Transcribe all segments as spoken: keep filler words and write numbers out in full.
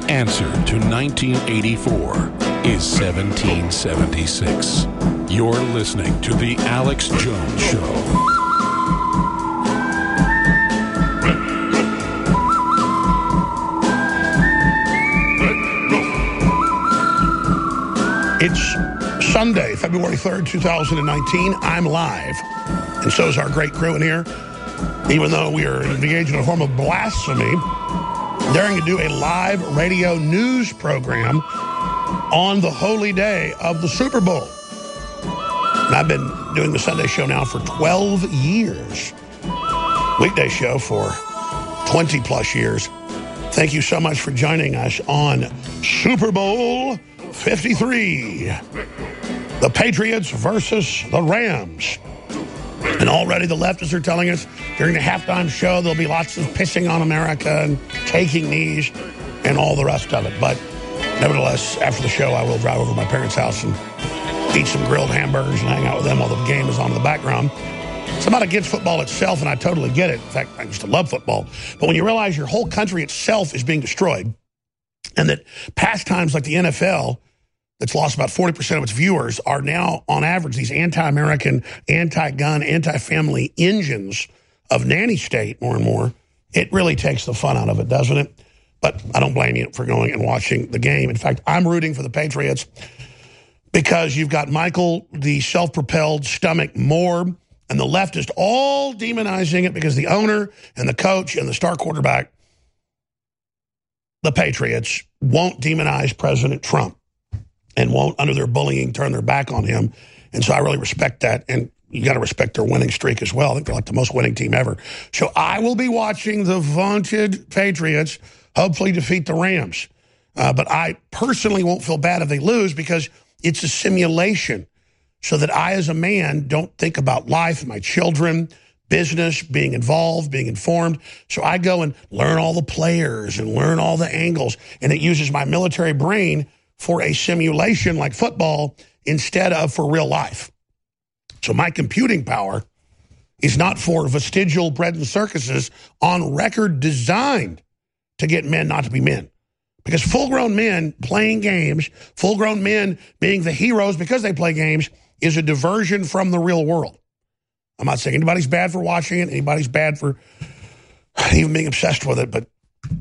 answer to nineteen eighty-four is seventeen seventy-six. You're listening to The Alex Jones Show. It's Sunday, February third, two thousand nineteen. I'm live, and so is our great crew in here. Even though we are engaged in a form of blasphemy, daring to do a live radio news program on the holy day of the Super Bowl. And I've been doing the Sunday show now for twelve years. Weekday show for twenty plus years. Thank you so much for joining us on Super Bowl fifty-three. The Patriots versus the Rams. And already the leftists are telling us during the halftime show there'll be lots of pissing on America and taking knees and all the rest of it. But nevertheless, after the show, I will drive over to my parents' house and eat some grilled hamburgers and hang out with them while the game is on in the background. So I'm not against football itself, and I totally get it. In fact, I used to love football. But when you realize your whole country itself is being destroyed, and that pastimes like the N F L, that's lost about forty percent of its viewers, are now, on average, these anti-American, anti-gun, anti-family engines of nanny state more and more, it really takes the fun out of it, doesn't it? But I don't blame you for going and watching the game. In fact, I'm rooting for the Patriots because you've got Michael, the self-propelled stomach Moore, and the leftist all demonizing it because the owner and the coach and the star quarterback, the Patriots, won't demonize President Trump and won't, under their bullying, turn their back on him. And so I really respect that. And you got to respect their winning streak as well. I think they're like the most winning team ever. So I will be watching the vaunted Patriots hopefully defeat the Rams. Uh, but I personally won't feel bad if they lose because it's a simulation so that I, as a man, don't think about life, my children, business, being involved, being informed. So I go and learn all the players and learn all the angles. And it uses my military brain for a simulation like football instead of for real life. So my computing power is not for vestigial bread and circuses on record designed to get men not to be men. Because full-grown men playing games, full-grown men being the heroes because they play games, is a diversion from the real world. I'm not saying anybody's bad for watching it, anybody's bad for even being obsessed with it, but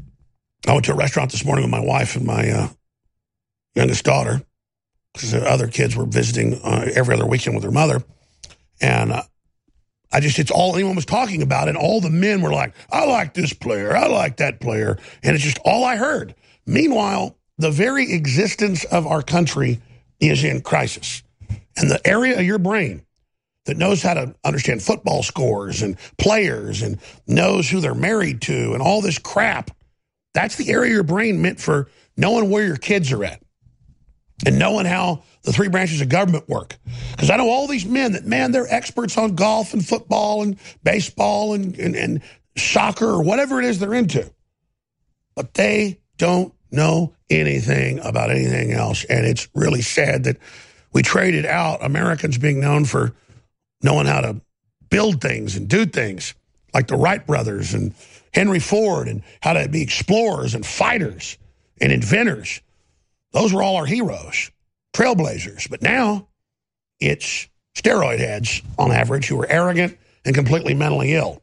I went to a restaurant this morning with my wife and my uh, youngest daughter, because the other kids were visiting uh, every other weekend with their mother. And uh, I just, it's all anyone was talking about. And all the men were like, I like this player. I like that player. And it's just all I heard. Meanwhile, the very existence of our country is in crisis. And the area of your brain that knows how to understand football scores and players and knows who they're married to and all this crap, that's the area of your brain meant for knowing where your kids are at. And knowing how the three branches of government work. Because I know all these men that, man, they're experts on golf and football and baseball and, and, and soccer or whatever it is they're into. But they don't know anything about anything else. And it's really sad that we traded out Americans being known for knowing how to build things and do things, like the Wright brothers and Henry Ford, and how to be explorers and fighters and inventors. Those were all our heroes, trailblazers. But now it's steroid heads, on average, who are arrogant and completely mentally ill.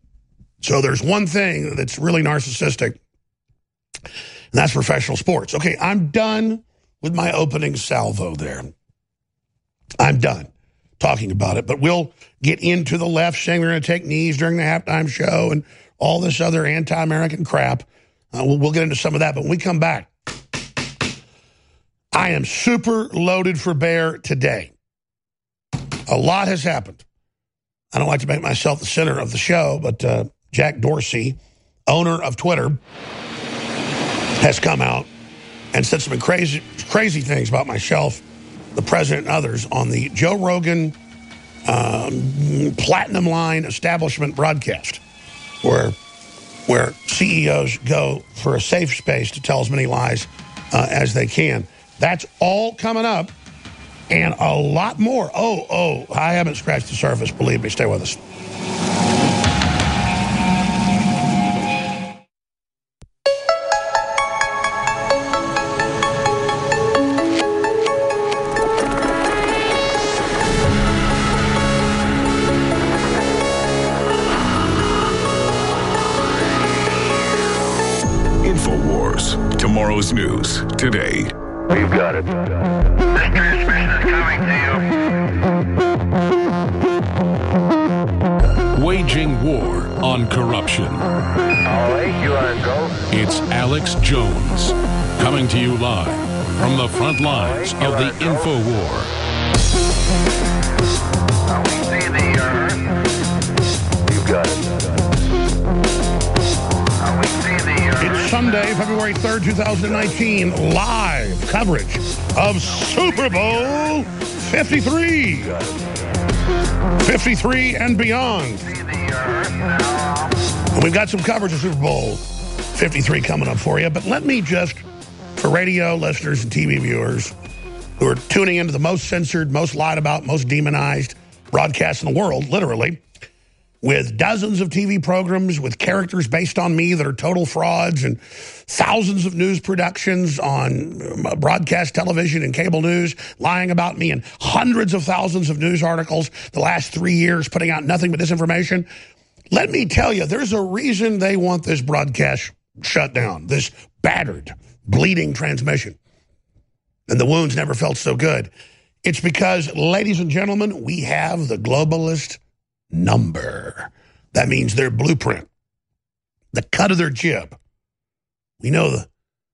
So there's one thing that's really narcissistic, and that's professional sports. Okay, I'm done with my opening salvo there. I'm done talking about it. But we'll get into the left saying they're going to take knees during the halftime show and all this other anti-American crap. Uh, we'll, we'll get into some of that. But when we come back, I am super loaded for bear today. A lot has happened. I don't like to make myself the center of the show, but uh, Jack Dorsey, owner of Twitter, has come out and said some crazy, crazy things about myself, the president, and others on the Joe Rogan um, Platinum Line Establishment broadcast, where, where C E Os go for a safe space to tell as many lies uh, as they can. That's all coming up, and a lot more. Oh, oh, I haven't scratched the surface. Believe me, stay with us. InfoWars. Tomorrow's news today. We've got it. This transmission is coming to you. Waging war on corruption. All right, you are go. It's Alex Jones, coming to you live from the front lines of the InfoWar. Now we see the Earth. You've got it. Now we see the Earth. It's Sunday, February third, two thousand nineteen, live coverage of Super Bowl fifty-three. fifty-three and beyond. See the Earth now. And we've got some coverage of Super Bowl fifty-three coming up for you, but let me just, for radio listeners and T V viewers who are tuning into the most censored, most lied about, most demonized broadcast in the world, literally, with dozens of T V programs, with characters based on me that are total frauds, and thousands of news productions on broadcast television and cable news lying about me, and hundreds of thousands of news articles the last three years putting out nothing but disinformation. Let me tell you, there's a reason they want this broadcast shut down, this battered, bleeding transmission. And the wounds never felt so good. It's because, ladies and gentlemen, we have the globalist number. That means their blueprint, the cut of their jib. We know the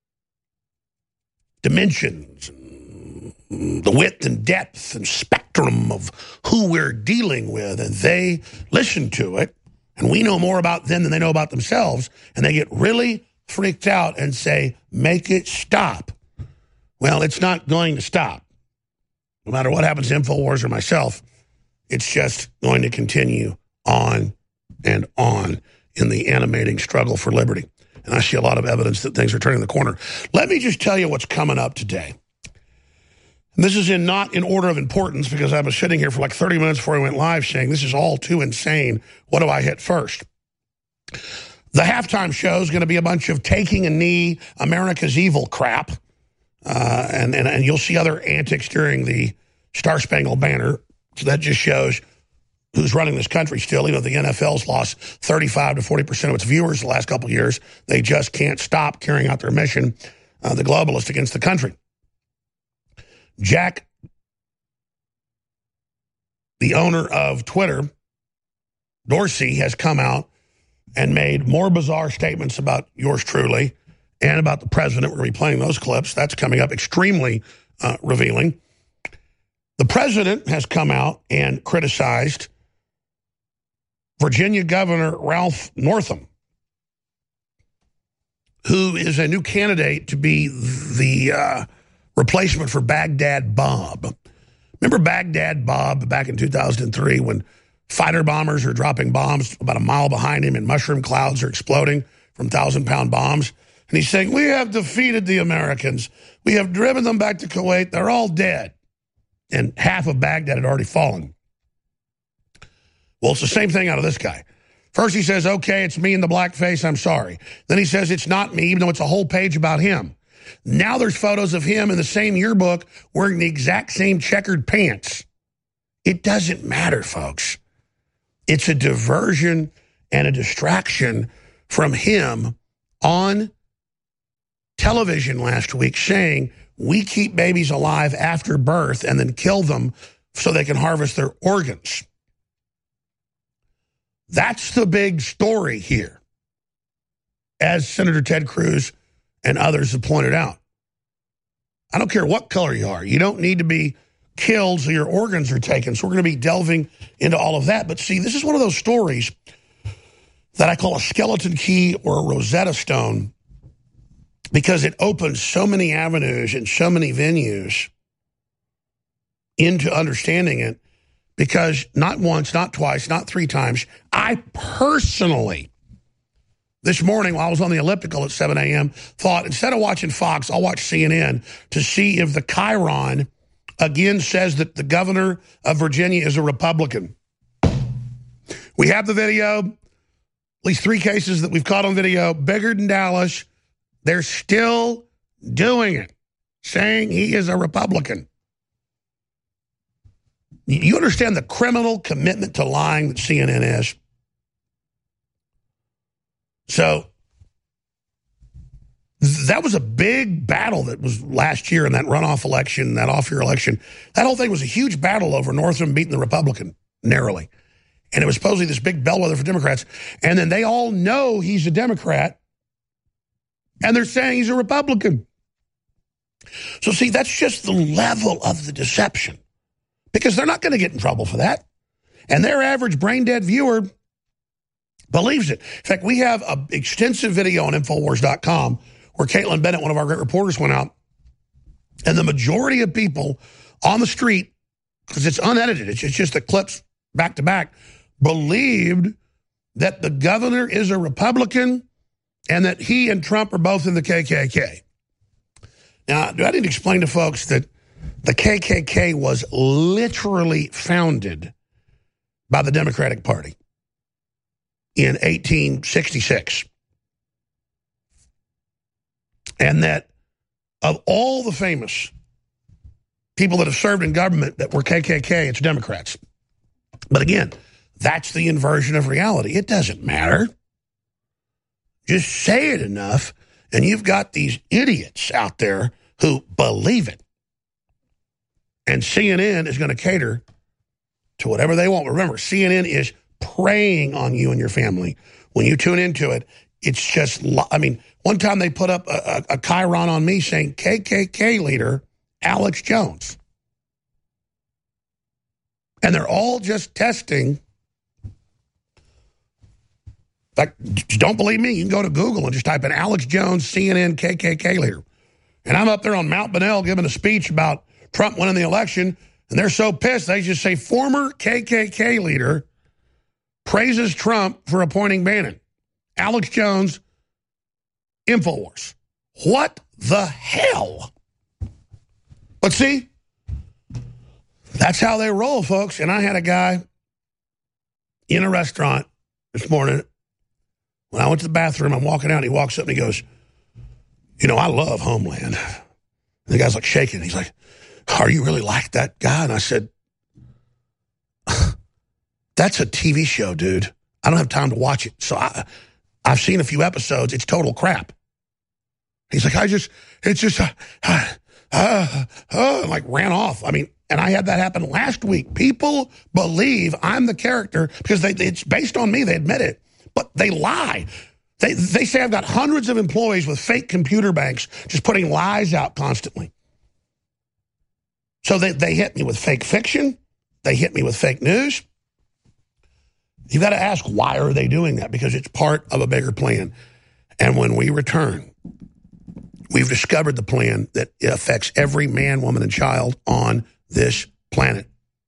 dimensions, the width and depth and spectrum of who we're dealing with, and they listen to it, and we know more about them than they know about themselves, and they get really freaked out and say, make it stop. Well, it's not going to stop. No matter what happens to InfoWars or myself, it's just going to continue on and on in the animating struggle for liberty. And I see a lot of evidence that things are turning the corner. Let me just tell you what's coming up today. And this is in not in order of importance, because I was sitting here for like thirty minutes before I went live saying, this is all too insane. What do I hit first? The halftime show is going to be a bunch of taking a knee, America's evil crap. Uh, and, and, and you'll see other antics during the Star Spangled Banner. So that just shows who's running this country still. You know, the N F L's lost thirty-five to forty percent of its viewers the last couple of years. They just can't stop carrying out their mission, uh, the globalist against the country. Jack, the owner of Twitter, Dorsey, has come out and made more bizarre statements about yours truly and about the president. We're going to be playing those clips. That's coming up, extremely uh, revealing. The president has come out and criticized Virginia Governor Ralph Northam, who is a new candidate to be the uh, replacement for Baghdad Bob. Remember Baghdad Bob back in two thousand three when fighter bombers are dropping bombs about a mile behind him and mushroom clouds are exploding from thousand-pound bombs? And he's saying, we have defeated the Americans. We have driven them back to Kuwait. They're all dead. And half of Baghdad had already fallen. Well, it's the same thing out of this guy. First he says, okay, it's me in the blackface, I'm sorry. Then he says it's not me, even though it's a whole page about him. Now there's photos of him in the same yearbook wearing the exact same checkered pants. It doesn't matter, folks. It's a diversion and a distraction from him on television last week saying, we keep babies alive after birth and then kill them so they can harvest their organs. That's the big story here, as Senator Ted Cruz and others have pointed out. I don't care what color you are. You don't need to be killed so your organs are taken. So we're going to be delving into all of that. But see, this is one of those stories that I call a skeleton key or a Rosetta Stone, because it opens so many avenues and so many venues into understanding it. Because not once, not twice, not three times, I personally, this morning while I was on the elliptical at seven a.m., thought instead of watching Fox, I'll watch C N N to see if the Chiron again says that the governor of Virginia is a Republican. We have the video, at least three cases that we've caught on video, bigger than Dallas. They're still doing it, saying he is a Republican. You understand the criminal commitment to lying that C N N is? So that was a big battle that was last year in that runoff election, that off-year election. That whole thing was a huge battle over Northam beating the Republican narrowly. And it was supposedly this big bellwether for Democrats. And then they all know he's a Democrat, and they're saying he's a Republican. So, see, that's just the level of the deception, because they're not going to get in trouble for that. And their average brain-dead viewer believes it. In fact, we have an extensive video on Infowars dot com where Caitlin Bennett, one of our great reporters, went out, and the majority of people on the street, because it's unedited, it's just the clips back-to-back, believed that the governor is a Republican and that he and Trump are both in the K K K. Now, do I need to explain to folks that the K K K was literally founded by the Democratic Party in eighteen sixty-six? And that of all the famous people that have served in government that were K K K, it's Democrats. But again, that's the inversion of reality. It doesn't matter. Just say it enough, and you've got these idiots out there who believe it. And C N N is going to cater to whatever they want. Remember, C N N is preying on you and your family. When you tune into it, it's just, I mean, one time they put up a, a, a chyron on me saying K K K leader Alex Jones. And they're all just testing. In fact, don't believe me, you can go to Google and just type in Alex Jones, C N N, K K K leader. And I'm up there on Mount Bonnell giving a speech about Trump winning the election, and they're so pissed, they just say former K K K leader praises Trump for appointing Bannon. Alex Jones, Infowars. What the hell? But see, that's how they roll, folks. And I had a guy in a restaurant this morning. When I went to the bathroom, I'm walking out, he walks up and he goes, you know, I love Homeland. And the guy's like shaking. He's like, are you really like that guy? And I said, that's a T V show, dude. I don't have time to watch it. So I, I've seen a few episodes. It's total crap. He's like, I just, it's just, uh, uh, uh, uh, like ran off. I mean, and I had that happen last week. People believe I'm the character because they, it's based on me. They admit it, but they lie. They, they say I've got hundreds of employees with fake computer banks just putting lies out constantly. So they, they hit me with fake fiction. They hit me with fake news. You've got to ask, why are they doing that? Because it's part of a bigger plan. And when we return, we've discovered the plan that affects every man, woman, and child on this planet.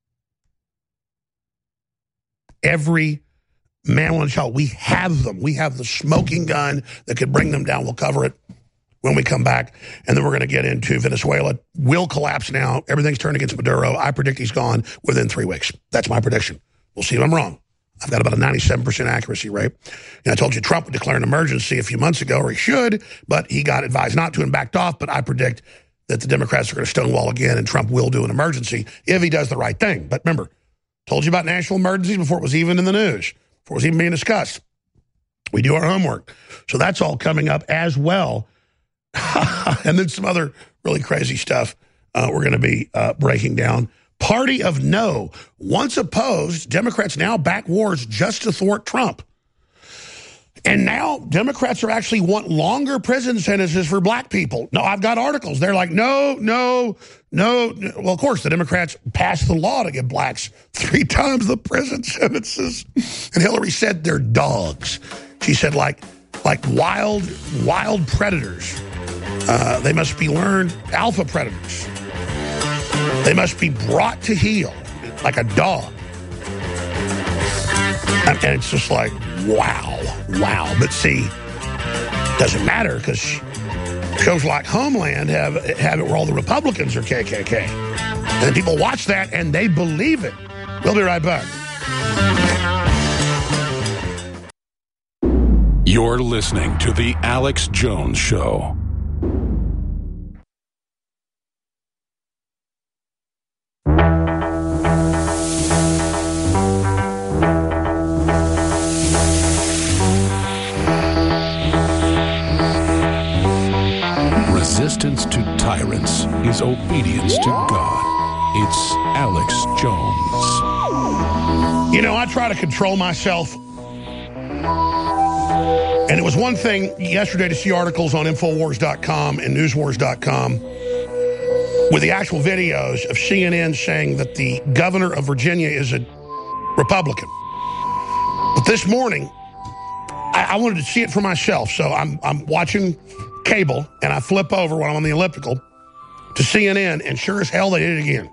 Every man, woman, and child. We have them. We have the smoking gun that could bring them down. We'll cover it when we come back. And then we're going to get into Venezuela. Will collapse now. Everything's turned against Maduro. I predict he's gone within three weeks. That's my prediction. We'll see if I'm wrong. I've got about a ninety-seven percent accuracy rate. And I told you Trump would declare an emergency a few months ago, or he should, but he got advised not to and backed off. But I predict that the Democrats are going to stonewall again, and Trump will do an emergency if he does the right thing. But remember, told you about national emergencies before it was even in the news, before it was even being discussed. We do our homework. So that's all coming up as well. And then some other really crazy stuff uh, we're going to be uh, breaking down. Party of No. Once opposed, Democrats now back wars just to thwart Trump. And now Democrats are actually want longer prison sentences for black people. No, I've got articles. They're like, no, no, no. Well, of course, the Democrats passed the law to give blacks three times the prison sentences. And Hillary said they're dogs. She said like, like wild, wild predators. Uh, they must be learned alpha predators. They must be brought to heel like a dog. And it's just like, wow, wow. But see, doesn't matter because shows like Homeland have, have it where all the Republicans are K K K. And then people watch that and they believe it. We'll be right back. You're listening to The Alex Jones Show. Resistance to tyrants is obedience to God. It's Alex Jones. You know, I try to control myself. And it was one thing yesterday to see articles on Infowars dot com and Newswars dot com with the actual videos of C N N saying that the governor of Virginia is a Republican. But this morning, I, I wanted to see it for myself. So I'm, I'm watching cable, and I flip over when I'm on the elliptical to C N N, and sure as hell they did it again.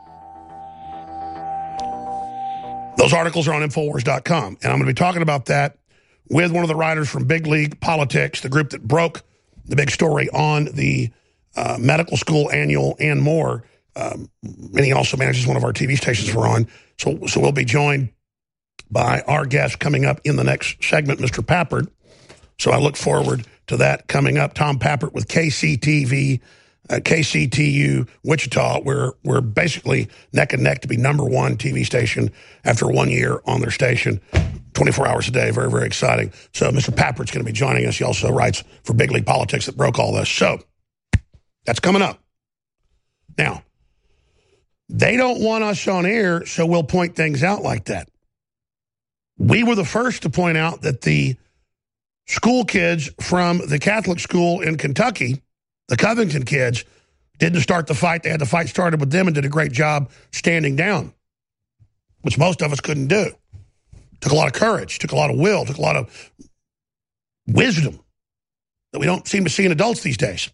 Those articles are on Infowars dot com, and I'm going to be talking about that with one of the writers from Big League Politics, the group that broke the big story on the uh, medical school annual and more. Um, and he also manages one of our T V stations we're on. So, so we'll be joined by our guest coming up in the next segment, Mister Pappert. So I look forward to that coming up. Tom Pappert with K C T V, uh, K C T U, Wichita. We're, we're basically neck and neck to be number one T V station after one year on their station. twenty-four hours a day. Very, very exciting. So Mister Pappert's going to be joining us. He also writes for Big League Politics that broke all this. So that's coming up. Now, they don't want us on air, so we'll point things out like that. We were the first to point out that the school kids from the Catholic school in Kentucky, the Covington kids, didn't start the fight. They had the fight started with them and did a great job standing down, which most of us couldn't do. Took a lot of courage, took a lot of will, took a lot of wisdom that we don't seem to see in adults these days.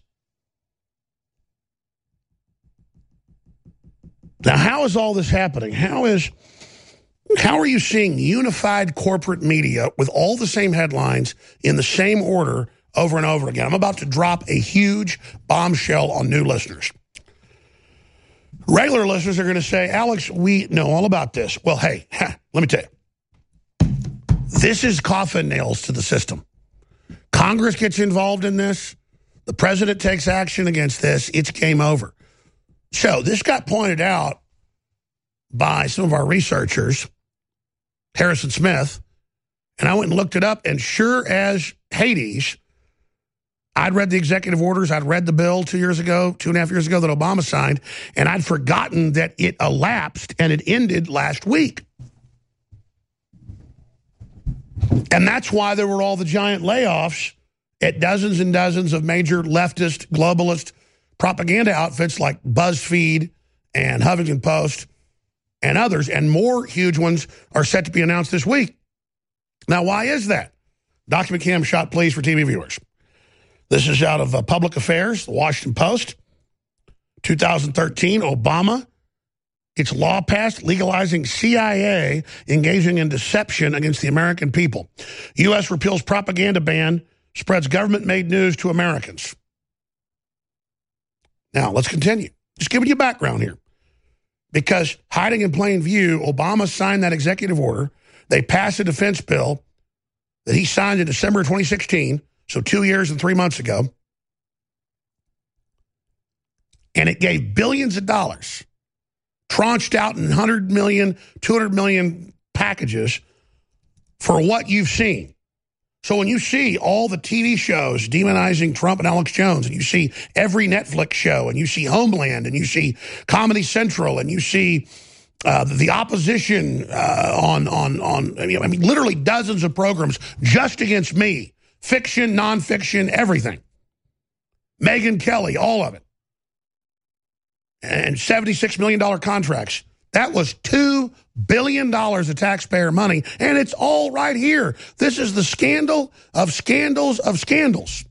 Now, how is all this happening? How is, how are you seeing unified corporate media with all the same headlines in the same order over and over again? I'm about to drop a huge bombshell on new listeners. Regular listeners are going to say, Alex, we know all about this. Well, hey, let me tell you. This is coffin nails to the system. Congress gets involved in this. The president takes action against this. It's game over. So this got pointed out by some of our researchers, Harrison Smith, and I went and looked it up, and sure as Hades, I'd read the executive orders. I'd read the bill two years ago, two and a half years ago that Obama signed, and I'd forgotten that it elapsed and it ended last week. And that's why there were all the giant layoffs at dozens and dozens of major leftist, globalist propaganda outfits like BuzzFeed and Huffington Post and others. And more huge ones are set to be announced this week. Now, why is that? Document cam shot, please, for T V viewers. This is out of uh, Public Affairs, the Washington Post. two thousand thirteen, Obama. It's law passed legalizing C I A engaging in deception against the American people. U S repeals propaganda ban, spreads government-made news to Americans. Now, let's continue. Just giving you background here. Because hiding in plain view, Obama signed that executive order. They passed a defense bill that he signed in December twenty sixteen, so two years and three months ago. And it gave billions of dollars, tranched out in one hundred million, two hundred million packages for what you've seen. So when you see all the T V shows demonizing Trump and Alex Jones, and you see every Netflix show, and you see Homeland, and you see Comedy Central, and you see uh, the opposition uh, on, on, on I mean, I mean, literally dozens of programs just against me, fiction, nonfiction, everything. Megyn Kelly, all of it. And seventy-six million dollars contracts. That was two billion dollars of taxpayer money, and it's all right here. This is the scandal of scandals of scandals.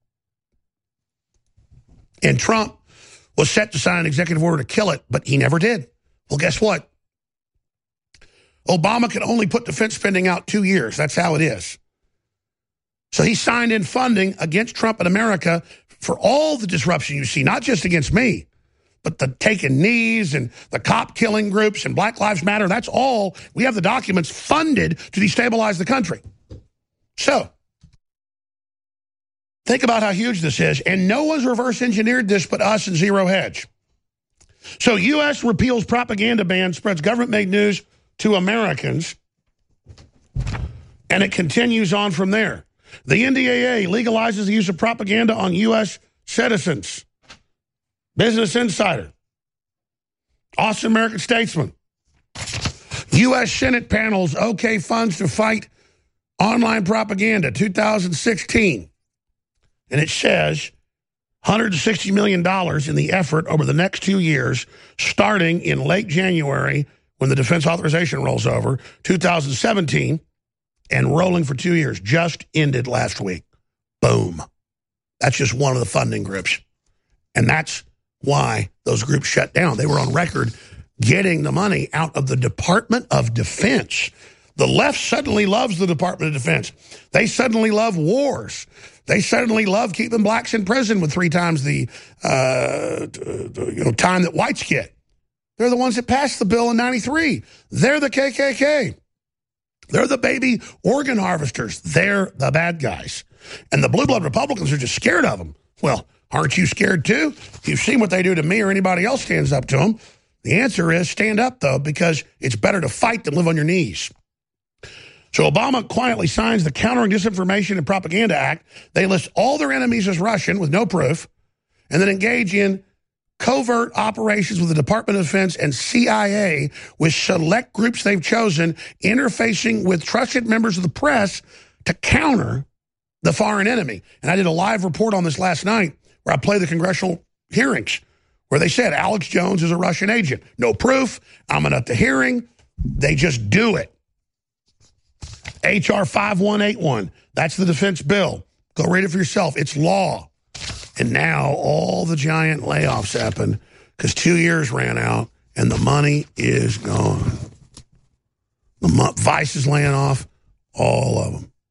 And Trump was set to sign an executive order to kill it, but he never did. Well, guess what? Obama could only put defense spending out two years. That's how it is. So he signed in funding against Trump and America for all the disruption you see, not just against me. But the taking knees and the cop killing groups and Black Lives Matter, that's all. We have the documents funded to destabilize the country. So, think about how huge this is. And no one's reverse engineered this but us and Zero Hedge. So, U S repeals propaganda ban, spreads government-made news to Americans. And it continues on from there. The N D A A legalizes the use of propaganda on U S citizens. Business Insider. Austin American Statesman. U S Senate panels okay funds to fight online propaganda, two thousand sixteen. And it says one hundred sixty million dollars in the effort over the next two years, starting in late January when the defense authorization rolls over, two thousand seventeen, and rolling for two years. Just ended last week. Boom. That's just one of the funding groups. And that's why those groups shut down. They were on record getting the money out of the Department of Defense. The left suddenly loves the Department of Defense. They suddenly love wars. They suddenly love keeping blacks in prison with three times the uh, you know time that whites get. They're the ones that passed the bill in ninety-three. They're the K K K. They're the baby organ harvesters. They're the bad guys. And the blue blood Republicans are just scared of them. Well, aren't you scared too? If you've seen what they do to me or anybody else stands up to them, the answer is stand up, though, because it's better to fight than live on your knees. So Obama quietly signs the Countering Disinformation and Propaganda Act. They list all their enemies as Russian with no proof, and then engage in covert operations with the Department of Defense and C I A with select groups they've chosen, interfacing with trusted members of the press to counter the foreign enemy. And I did a live report on this last night where I played the congressional hearings where they said Alex Jones is a Russian agent. No proof. I'm at the hearing. They just do it. H R five one eight one. That's the defense bill. Go read it for yourself. It's law. And now all the giant layoffs happen because two years ran out and the money is gone. The Vice is laying off all of them.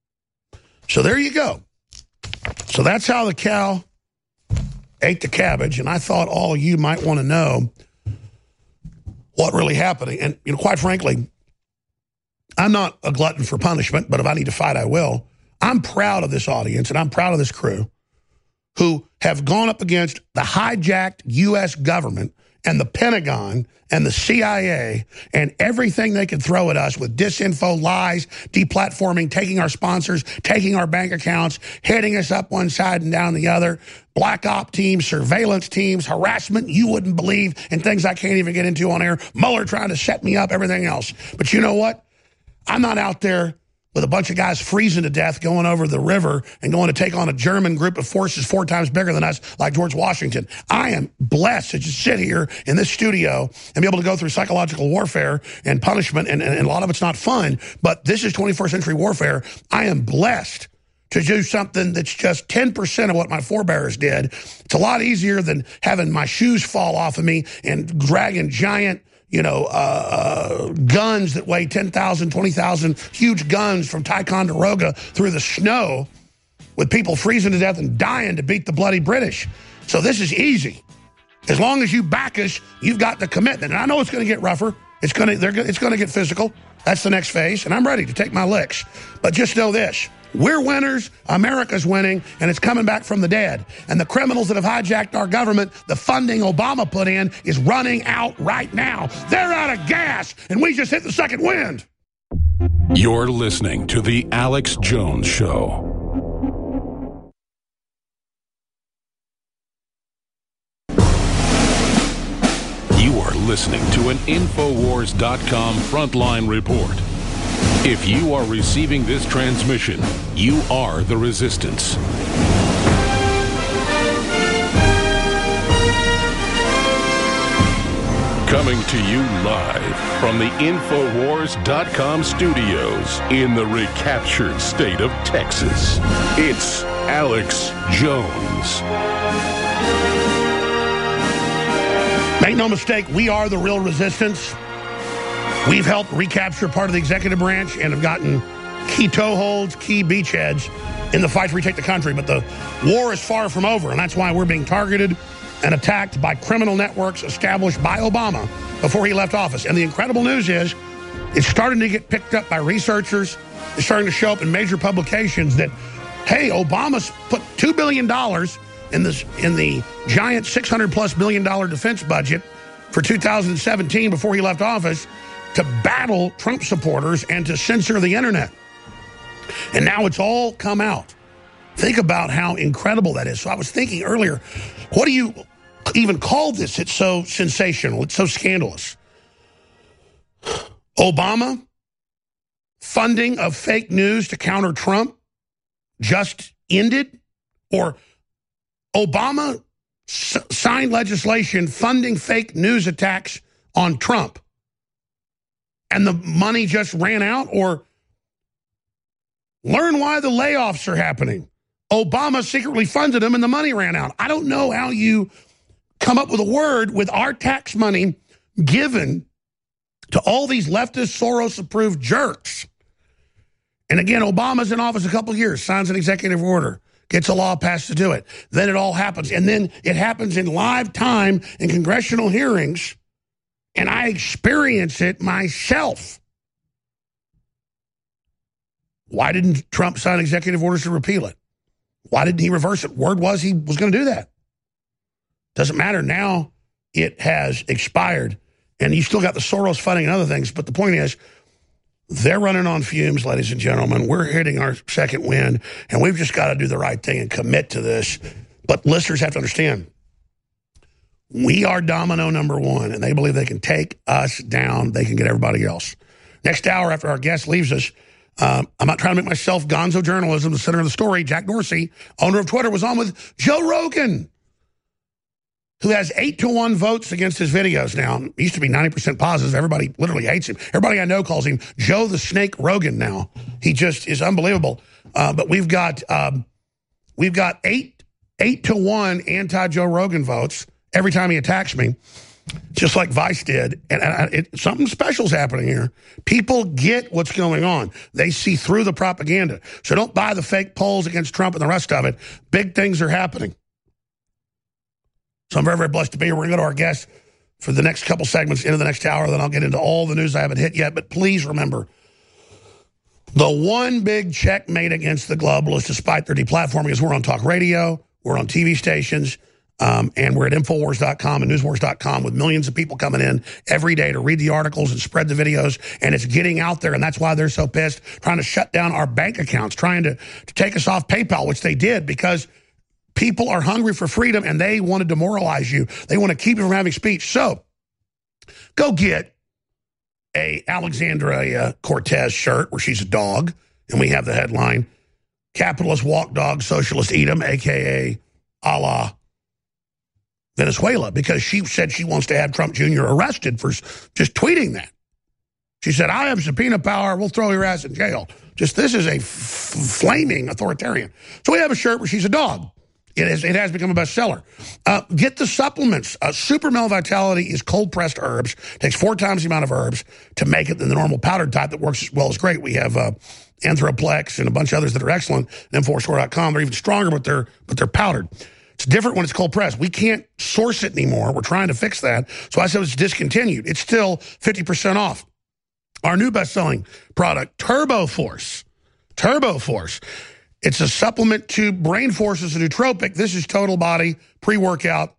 So there you go. So that's how the cow ate the cabbage. And I thought all of you might want to know what really happened. And, you know, quite frankly, I'm not a glutton for punishment, but if I need to fight, I will. I'm proud of this audience and I'm proud of this crew who have gone up against the hijacked U S government and the Pentagon and the C I A and everything they could throw at us with disinfo, lies, deplatforming, taking our sponsors, taking our bank accounts, heading us up one side and down the other, black op teams, surveillance teams, harassment you wouldn't believe, and things I can't even get into on air, Mueller trying to set me up, everything else. But you know what? I'm not out there with a bunch of guys freezing to death going over the river and going to take on a German group of forces four times bigger than us like George Washington. I am blessed to just sit here in this studio and be able to go through psychological warfare and punishment, and, and, and a lot of it's not fun, but this is twenty-first century warfare. I am blessed to do something that's just ten percent of what my forebears did. It's a lot easier than having my shoes fall off of me and dragging giant you know, uh, uh, guns that weigh ten thousand, twenty thousand, huge guns from Ticonderoga through the snow with people freezing to death and dying to beat the bloody British. So this is easy. As long as you back us, you've got the commitment. And I know it's going to get rougher. It's going to, they're, it's going to get physical. That's the next phase. And I'm ready to take my licks. But just know this. We're winners, America's winning, and it's coming back from the dead. And the criminals that have hijacked our government, the funding Obama put in, is running out right now. They're out of gas, and we just hit the second wind. You're listening to The Alex Jones Show. You are listening to an Infowars dot com frontline report. If you are receiving this transmission, you are the resistance. Coming to you live from the Infowars dot com studios in the recaptured state of Texas, it's Alex Jones. Make no mistake, we are the real resistance. We've helped recapture part of the executive branch and have gotten key toeholds, key beachheads in the fight to retake the country. But the war is far from over, and that's why we're being targeted and attacked by criminal networks established by Obama before he left office. And the incredible news is it's starting to get picked up by researchers. It's starting to show up in major publications that, hey, Obama's put two billion dollars in, this, in the giant six hundred plus million dollar defense budget for two thousand seventeen before he left office to battle Trump supporters and to censor the internet. And now it's all come out. Think about how incredible that is. So I was thinking earlier, what do you even call this? It's so sensational. It's so scandalous. Obama funding of fake news to counter Trump just ended? Or Obama s- signed legislation funding fake news attacks on Trump and the money just ran out? Or learn why the layoffs are happening. Obama secretly funded them and the money ran out. I don't know how you come up with a word with our tax money given to all these leftist Soros-approved jerks. And again, Obama's in office a couple of years, signs an executive order, gets a law passed to do it. Then it all happens. And then it happens in live time in congressional hearings, and I experience it myself. Why didn't Trump sign executive orders to repeal it? Why didn't he reverse it? Word was he was going to do that. Doesn't matter. Now it has expired, and you still got the Soros funding and other things. But the point is, they're running on fumes, ladies and gentlemen. We're hitting our second wind, and we've just got to do the right thing and commit to this. But listeners have to understand, we are domino number one, and they believe they can take us down. They can get everybody else. Next hour, after our guest leaves us, Um, I'm not trying to make myself gonzo journalism the center of the story. Jack Dorsey, owner of Twitter, was on with Joe Rogan, who has eight to one votes against his videos now. He used to be ninety percent positive. Everybody literally hates him. Everybody I know calls him Joe the Snake Rogan now. He just is unbelievable. Uh, but we've got um, we've got eight eight to one anti-Joe Rogan votes every time he attacks me, just like Vice did. And, and it, something special's happening here. People get what's going on. They see through the propaganda. So don't buy the fake polls against Trump and the rest of it. Big things are happening. So I'm very, very blessed to be here. We're going to go to our guest for the next couple segments into the next hour. Then I'll get into all the news I haven't hit yet. But please remember, the one big checkmate against the globalists, despite their deplatforming, is we're on talk radio, we're on T V stations, Um, and we're at Infowars dot com and Newswars dot com with millions of people coming in every day to read the articles and spread the videos, and it's getting out there, and that's why they're so pissed, trying to shut down our bank accounts, trying to, to take us off PayPal, which they did because people are hungry for freedom, and they want to demoralize you. They want to keep you from having speech. So go get a Alexandria Cortez shirt where she's a dog, and we have the headline, Capitalist Walk Dog, Socialist Eat 'em, a k a a la Venezuela, because she said she wants to have Trump Junior arrested for just tweeting that. She said, I have subpoena power. We'll throw your ass in jail. Just this is a f- flaming authoritarian. So we have a shirt where she's a dog. It, is, it has become a bestseller. Uh, get the supplements. Uh, Super Male Vitality is cold-pressed herbs. Takes four times the amount of herbs to make it than the normal powdered type that works as well as great. We have uh, Anthroplex and a bunch of others that are excellent at Infowars dot com. They're even stronger, but they're, but they're powdered. It's different when it's cold pressed. We can't source it anymore. We're trying to fix that. So I said it's discontinued. It's still fifty percent off. Our new best-selling product, Turbo Force. Turbo Force. It's a supplement to Brain Force as a nootropic. This is total body, pre-workout,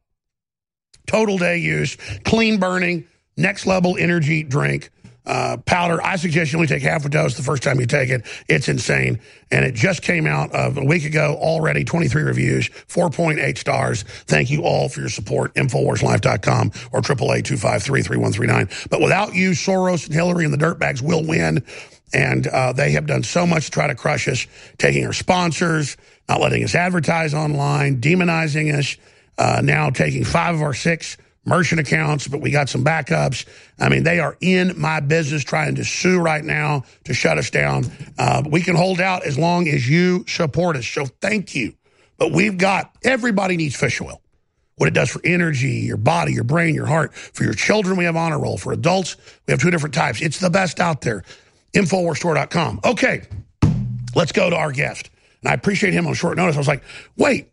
total day use, clean burning, next level energy drink. Uh, powder. I suggest you only take half a dose the first time you take it. It's insane. And it just came out uh, a week ago, already twenty-three reviews, four point eight stars. Thank you all for your support. Infowars Life dot com or triple A two five three, three one three nine. But without you, Soros and Hillary and the dirtbags will win. And uh, they have done so much to try to crush us, taking our sponsors, not letting us advertise online, demonizing us, uh, now taking five of our six merchant accounts, but we got some backups. I mean, they are in my business trying to sue right now to shut us down. Uh, we can hold out as long as you support us. So thank you. But we've got, everybody needs fish oil. What it does for energy, your body, your brain, your heart. For your children, we have Honor Roll. For adults, we have two different types. It's the best out there. Infowars Store dot com. Okay, let's go to our guest. And I appreciate him on short notice. I was like, wait,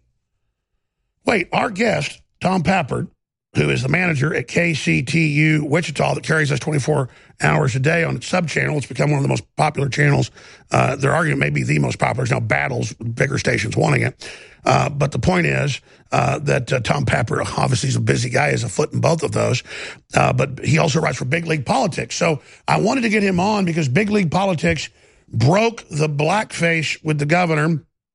wait, our guest, Tom Pappert, who is the manager at K C T U Wichita that carries us twenty-four hours a day on its sub-channel. It's become one of the most popular channels. Uh, they're arguing it may be the most popular. There's now battles, bigger stations wanting it. Uh, but the point is uh, that uh, Tom Pappert, obviously he's a busy guy, has a foot in both of those. Uh, but he also writes for Big League Politics. So I wanted to get him on because Big League Politics broke the blackface with the governor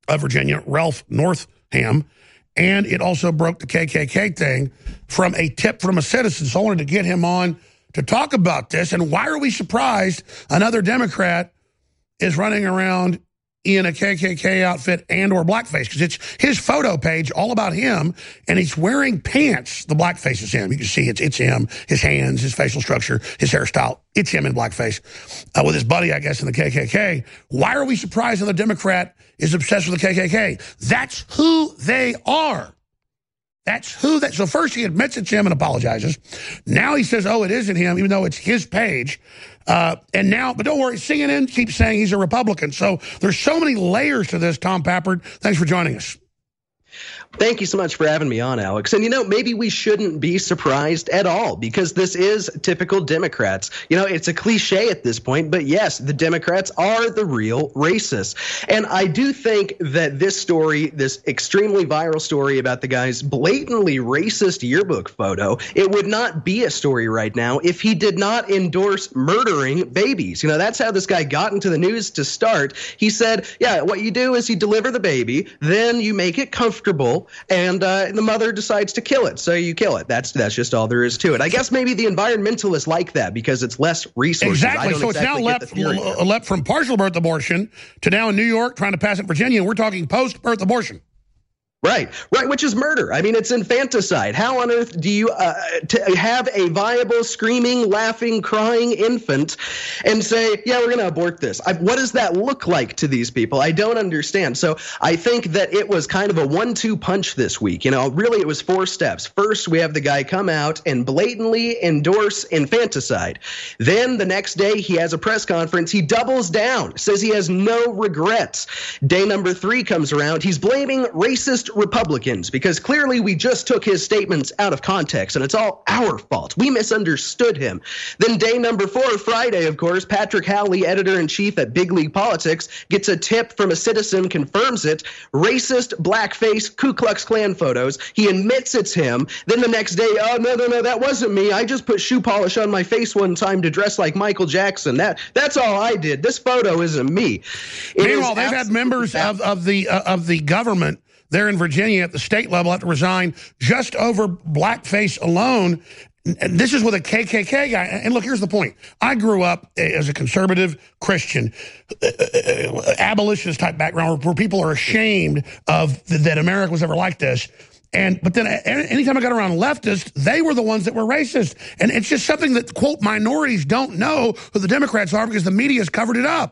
of Virginia, Ralph Northam, and it also broke the K K K thing from a tip from a citizen. So I wanted to get him on to talk about this. And why are we surprised another Democrat is running around in a K K K outfit and or blackface? Because it's his photo page all about him, and he's wearing pants. The blackface is him. You can see it's it's him, his hands, his facial structure, his hairstyle. It's him in blackface uh, with his buddy, I guess, in the K K K. Why are we surprised another Democrat is obsessed with the K K K? That's who they are. That's who that. So first he admits it's him and apologizes. Now he says, oh, it isn't him, even though it's his page. Uh, and now, but don't worry, C N N keeps saying he's a Republican. So there's so many layers to this. Tom Pappard, thanks for joining us. Thank you so much for having me on, Alex. And, you know, maybe we shouldn't be surprised at all, because this is typical Democrats. You know, it's a cliche at this point, but yes, the Democrats are the real racists. And I do think that this story, this extremely viral story about the guy's blatantly racist yearbook photo, it would not be a story right now if he did not endorse murdering babies. You know, that's how this guy got into the news to start. He said, yeah, what you do is you deliver the baby, then you make it comfortable, and uh, the mother decides to kill it, so you kill it. That's that's just all there is to it. I guess maybe the environmentalists like that because it's less resources. Exactly. So exactly it's now leapt, leapt from partial birth abortion to now in New York trying to pass it in Virginia, and we're talking post-birth abortion. Right, right, which is murder. I mean, it's infanticide. How on earth do you uh, to have a viable, screaming, laughing, crying infant and say, yeah, we're going to abort this? I, what does that look like to these people? I don't understand. So I think that it was kind of a one two punch this week. You know, really, it was four steps. First, we have the guy come out and blatantly endorse infanticide. Then the next day, he has a press conference. He doubles down, says he has no regrets. Day number three comes around. He's blaming racist Republicans because clearly we just took his statements out of context and it's all our fault. We misunderstood him. Then day number four, Friday, of course, Patrick Howley, editor-in-chief at Big League Politics, gets a tip from a citizen, confirms it, racist, blackface, Ku Klux Klan photos. He admits it's him. Then the next day, oh, no, no, no, that wasn't me. I just put shoe polish on my face one time to dress like Michael Jackson. That That's all I did. This photo isn't me. It Meanwhile, they've had members of, of, the, uh, of the government there in Virginia at the state level have to resign just over blackface alone. And this is with a K K K guy. And look, here's the point. I grew up as a conservative Christian, uh, uh, abolitionist type background where people are ashamed of th that America was ever like this. And but then anytime I got around leftists, they were the ones that were racist. And it's just something that, quote, minorities don't know who the Democrats are because the media's covered it up.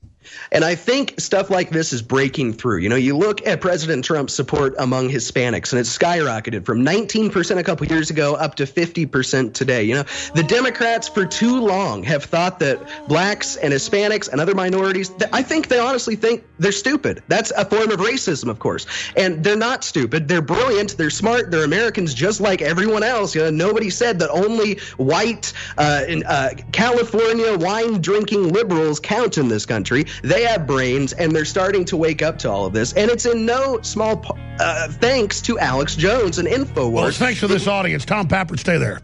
And I think stuff like this is breaking through. You know, you look at President Trump's support among Hispanics, and it's skyrocketed from nineteen percent a couple years ago up to fifty percent today. You know, the Democrats for too long have thought that blacks and Hispanics and other minorities, I think they honestly think they're stupid. That's a form of racism, of course. And they're not stupid. They're brilliant. They're smart. They're Americans just like everyone else. You know, nobody said that only white uh, in, uh, California wine-drinking liberals count in this country. They have brains, and they're starting to wake up to all of this. And it's in no small uh, thanks to Alex Jones and InfoWars. Well, thanks to this audience. Tom Pappard, stay there.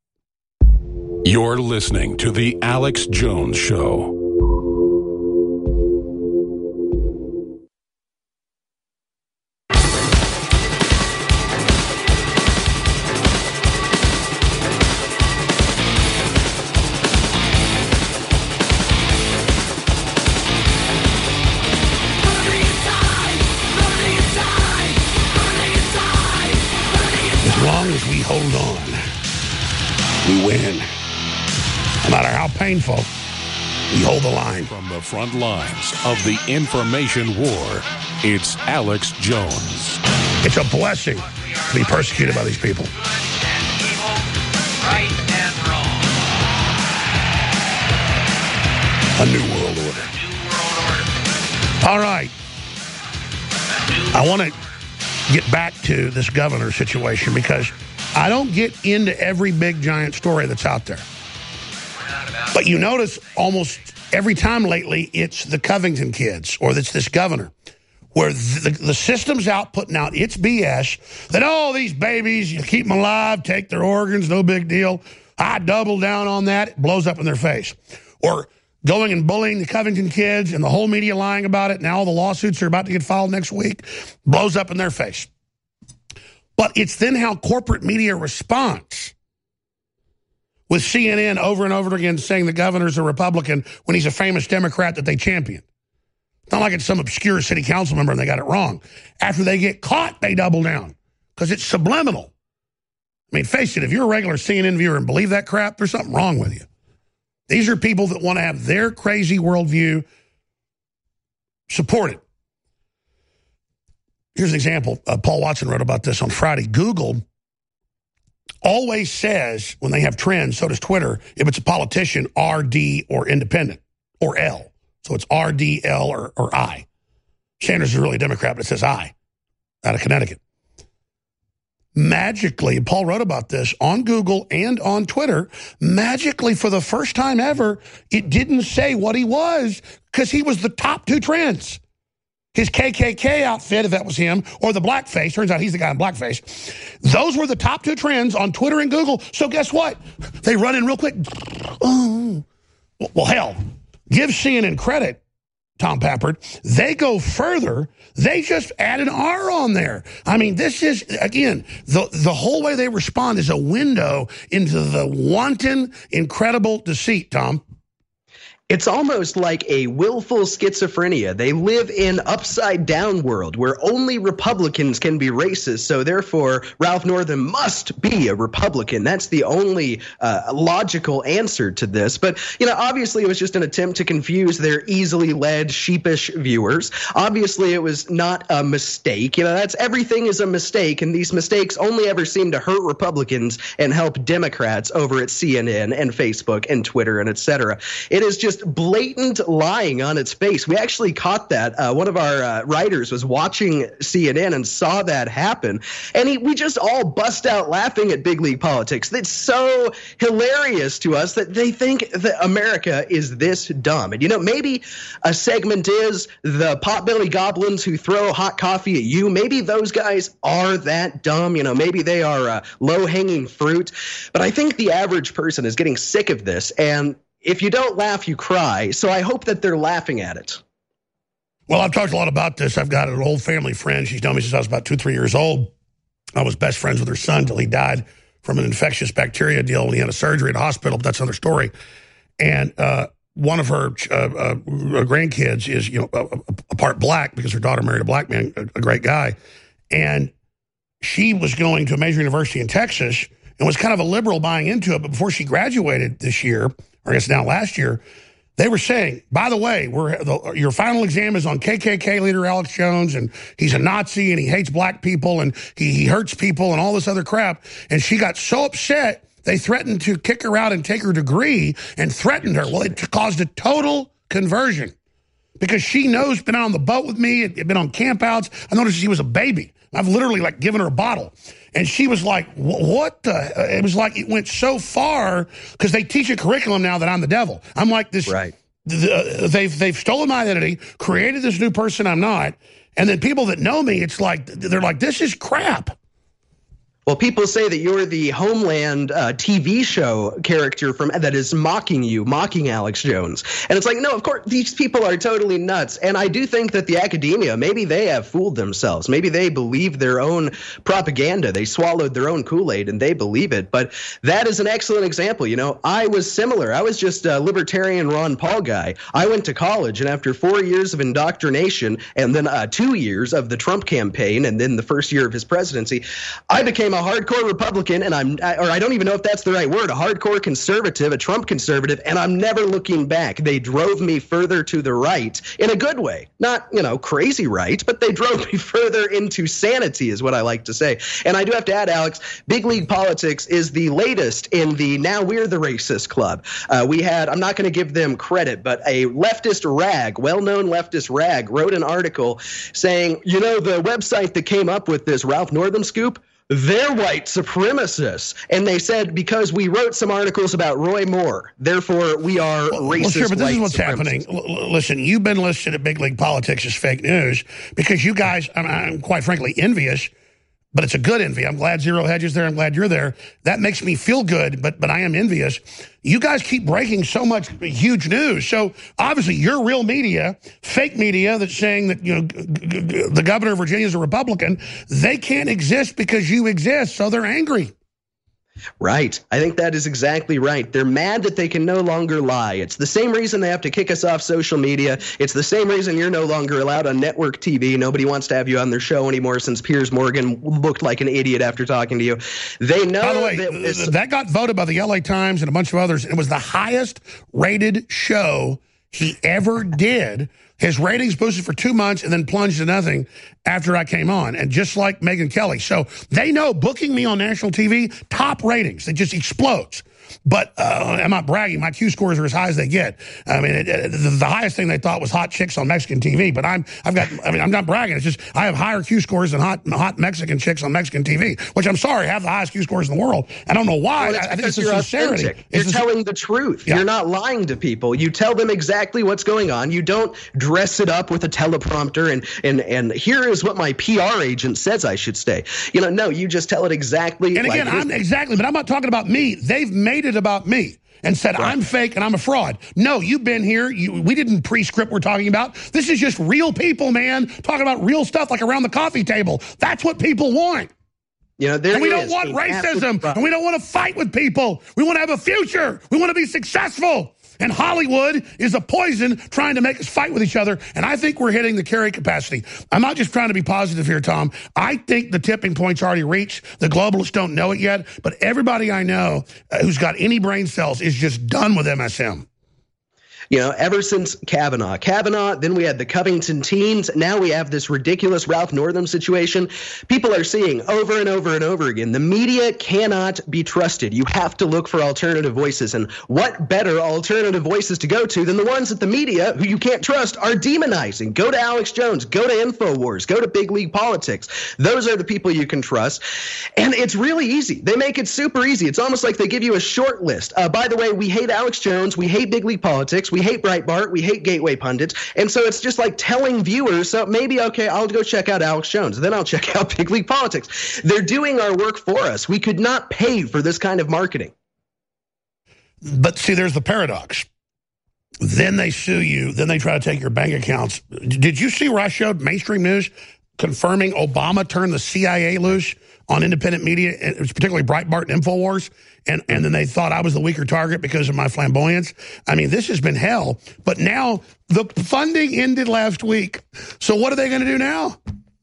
You're listening to The Alex Jones Show. Hold on. We win. No matter how painful, we hold the line. From the front lines of the information war, it's Alex Jones. It's a blessing to be persecuted by these people. Right and wrong. A new world order. New world order. All right. I want to get back to this governor situation because I don't get into every big giant story that's out there. But you notice almost every time lately, it's the Covington kids or it's this governor where the, the system's out putting out its B S that, oh, these babies, you keep them alive, take their organs, no big deal. I double down on that. It blows up in their face. Or going and bullying the Covington kids and the whole media lying about it. Now all the lawsuits are about to get filed next week. Blows up in their face. But it's then how corporate media responds. With C N N over and over again saying the governor's a Republican when he's a famous Democrat that they champion. It's not like it's some obscure city council member and they got it wrong. After they get caught, they double down because it's subliminal. I mean, face it, if you're a regular C N N viewer and believe that crap, there's something wrong with you. These are people that want to have their crazy worldview supported. Here's an example. Uh, Paul Watson wrote about this on Friday. Google always says, when they have trends, so does Twitter, if it's a politician, R, D, or independent, or L. So it's R, D, L, or, or I. Sanders is really a Democrat, but it says I, out of Connecticut. Magically, Paul wrote about this on Google and on Twitter, magically for the first time ever, it didn't say what he was because he was the top two trends. His K K K outfit, if that was him, or the blackface, turns out he's the guy in blackface. Those were the top two trends on Twitter and Google. So guess what? They run in real quick. Oh. Well, hell, give C N N credit, Tom Pappard. They go further. They just add an R on there. I mean, this is, again, the, the whole way they respond is a window into the wanton, incredible deceit, Tom. It's almost like a willful schizophrenia. They live in upside-down world where only Republicans can be racist, so therefore Ralph Northam must be a Republican. That's the only uh, logical answer to this. But, you know, obviously it was just an attempt to confuse their easily led, sheepish viewers. Obviously it was not a mistake. You know, that's everything is a mistake, and these mistakes only ever seem to hurt Republicans and help Democrats over at C N N and Facebook and Twitter and et cetera. It is just blatant lying on its face. We actually caught that. Uh, one of our uh, writers was watching C N N and saw that happen, and he, we just all bust out laughing at Big League Politics. It's so hilarious to us that they think that America is this dumb. And, you know, maybe a segment is the potbelly goblins who throw hot coffee at you. Maybe those guys are that dumb. You know, maybe they are uh, low-hanging fruit. But I think the average person is getting sick of this, and if you don't laugh, you cry. So I hope that they're laughing at it. Well, I've talked a lot about this. I've got an old family friend. She's known me since I was about two, three years old. I was best friends with her son until he died from an infectious bacteria deal when he had a surgery at a hospital, but that's another story. And uh, one of her uh, uh, grandkids is, you know, a, a part black because her daughter married a black man, a, a great guy. And she was going to a major university in Texas and was kind of a liberal buying into it. But before she graduated this year, or I guess now last year, they were saying, by the way, we're, the, your final exam is on K K K leader Alex Jones, and he's a Nazi, and he hates black people, and he, he hurts people, and all this other crap. And she got so upset, they threatened to kick her out and take her degree and threatened her. Well, it caused a total conversion because she knows, been on the boat with me, had been on campouts. I noticed she was a baby. I've literally, like, given her a bottle. And she was like, what the? It was like it went so far because they teach a curriculum now that I'm the devil. I'm like this. Right. The, they've, they've stolen my identity, created this new person I'm not. And then people that know me, it's like, they're like, this is crap. Well, people say that you're the Homeland uh, T V show character from that is mocking you, mocking Alex Jones. And it's like, no, of course, these people are totally nuts. And I do think that the academia, maybe they have fooled themselves. Maybe they believe their own propaganda. They swallowed their own Kool-Aid and they believe it. But that is an excellent example. You know, I was similar. I was just a libertarian Ron Paul guy. I went to college, and after four years of indoctrination and then uh, two years of the Trump campaign and then the first year of his presidency, I became a hardcore Republican, and I'm, or I don't even know if that's the right word, a hardcore conservative, a Trump conservative, and I'm never looking back. They drove me further to the right in a good way. Not, you know, crazy right, but they drove me further into sanity is what I like to say. And I do have to add, Alex, Big League Politics is the latest in the now we're the racist club. Uh, we had, I'm not going to give them credit, but a leftist rag, well-known leftist rag, wrote an article saying, you know, the website that came up with this Ralph Northam scoop, they're white supremacists. And they said because we wrote some articles about Roy Moore, therefore we are well, racist. Well, sure, but this is what's supremacists. happening. L- listen, you've been listed at Big League Politics as fake news because you guys, I'm, I'm quite frankly envious but it's a good envy. I'm glad Zero Hedge is there. I'm glad you're there. That makes me feel good, but but I am envious. You guys keep breaking so much huge news. So obviously you're real media, fake media that's saying that, you know, g- g- g- the governor of Virginia is a Republican. They can't exist because you exist, so they're angry. Right. I think that is exactly right. They're mad that they can no longer lie. It's the same reason they have to kick us off social media. It's the same reason you're no longer allowed on network T V. Nobody wants to have you on their show anymore since Piers Morgan looked like an idiot after talking to you. They know By the way, that, that got voted by the L A Times and a bunch of others. It was the highest rated show he ever did. His ratings boosted for two months and then plunged to nothing after I came on. And just like Megyn Kelly. So they know booking me on national T V, top ratings. It just explodes. But uh, I'm not bragging. My Q scores are as high as they get. I mean, it, it, the, the highest thing they thought was hot chicks on Mexican T V. But I'm, I've got. I mean, I'm not bragging. It's just I have higher Q scores than hot, hot Mexican chicks on Mexican T V. Which I'm sorry, have the highest Q scores in the world. I don't know why. Well, I, I think it's a you're sincerity. Authentic. You're it's telling the truth. Yeah. You're not lying to people. You tell them exactly what's going on. You don't dress it up with a teleprompter and and and here is what my P R agent says I should say. You know, no, you just tell it exactly. And again, like I'm exactly, but I'm not talking about me. They've made it about me. And said, right. I'm fake and I'm a fraud. No, you've been here. You, we didn't pre-script we're talking about. This is just real people, man, talking about real stuff like around the coffee table. That's what people want. You know, there and we don't is want racism, and we don't want to fight with people. We want to have a future. We want to be successful. And Hollywood is a poison trying to make us fight with each other. And I think we're hitting the carry capacity. I'm not just trying to be positive here, Tom. I think the tipping point's already reached. The globalists don't know it yet. But everybody I know uh, who's got any brain cells is just done with M S M. You know, ever since Kavanaugh. Kavanaugh, then we had the Covington teens. Now we have this ridiculous Ralph Northam situation. People are seeing over and over and over again, the media cannot be trusted. You have to look for alternative voices. And what better alternative voices to go to than the ones that the media, who you can't trust, are demonizing? Go to Alex Jones. Go to InfoWars. Go to Big League Politics. Those are the people you can trust. And it's really easy. They make it super easy. It's almost like they give you a short list. Uh, by the way, we hate Alex Jones. We hate Big League Politics. We hate Breitbart. We hate Gateway Pundits. And so it's just like telling viewers, so maybe, okay, I'll go check out Alex Jones. Then I'll check out Big League Politics. They're doing our work for us. We could not pay for this kind of marketing. But see, there's the paradox. Then they sue you. Then they try to take your bank accounts. Did you see where I showed mainstream news confirming Obama turned the C I A loose on independent media, particularly Breitbart and InfoWars, and, and then they thought I was the weaker target because of my flamboyance? I mean, this has been hell. But now the funding ended last week. So what are they going to do now?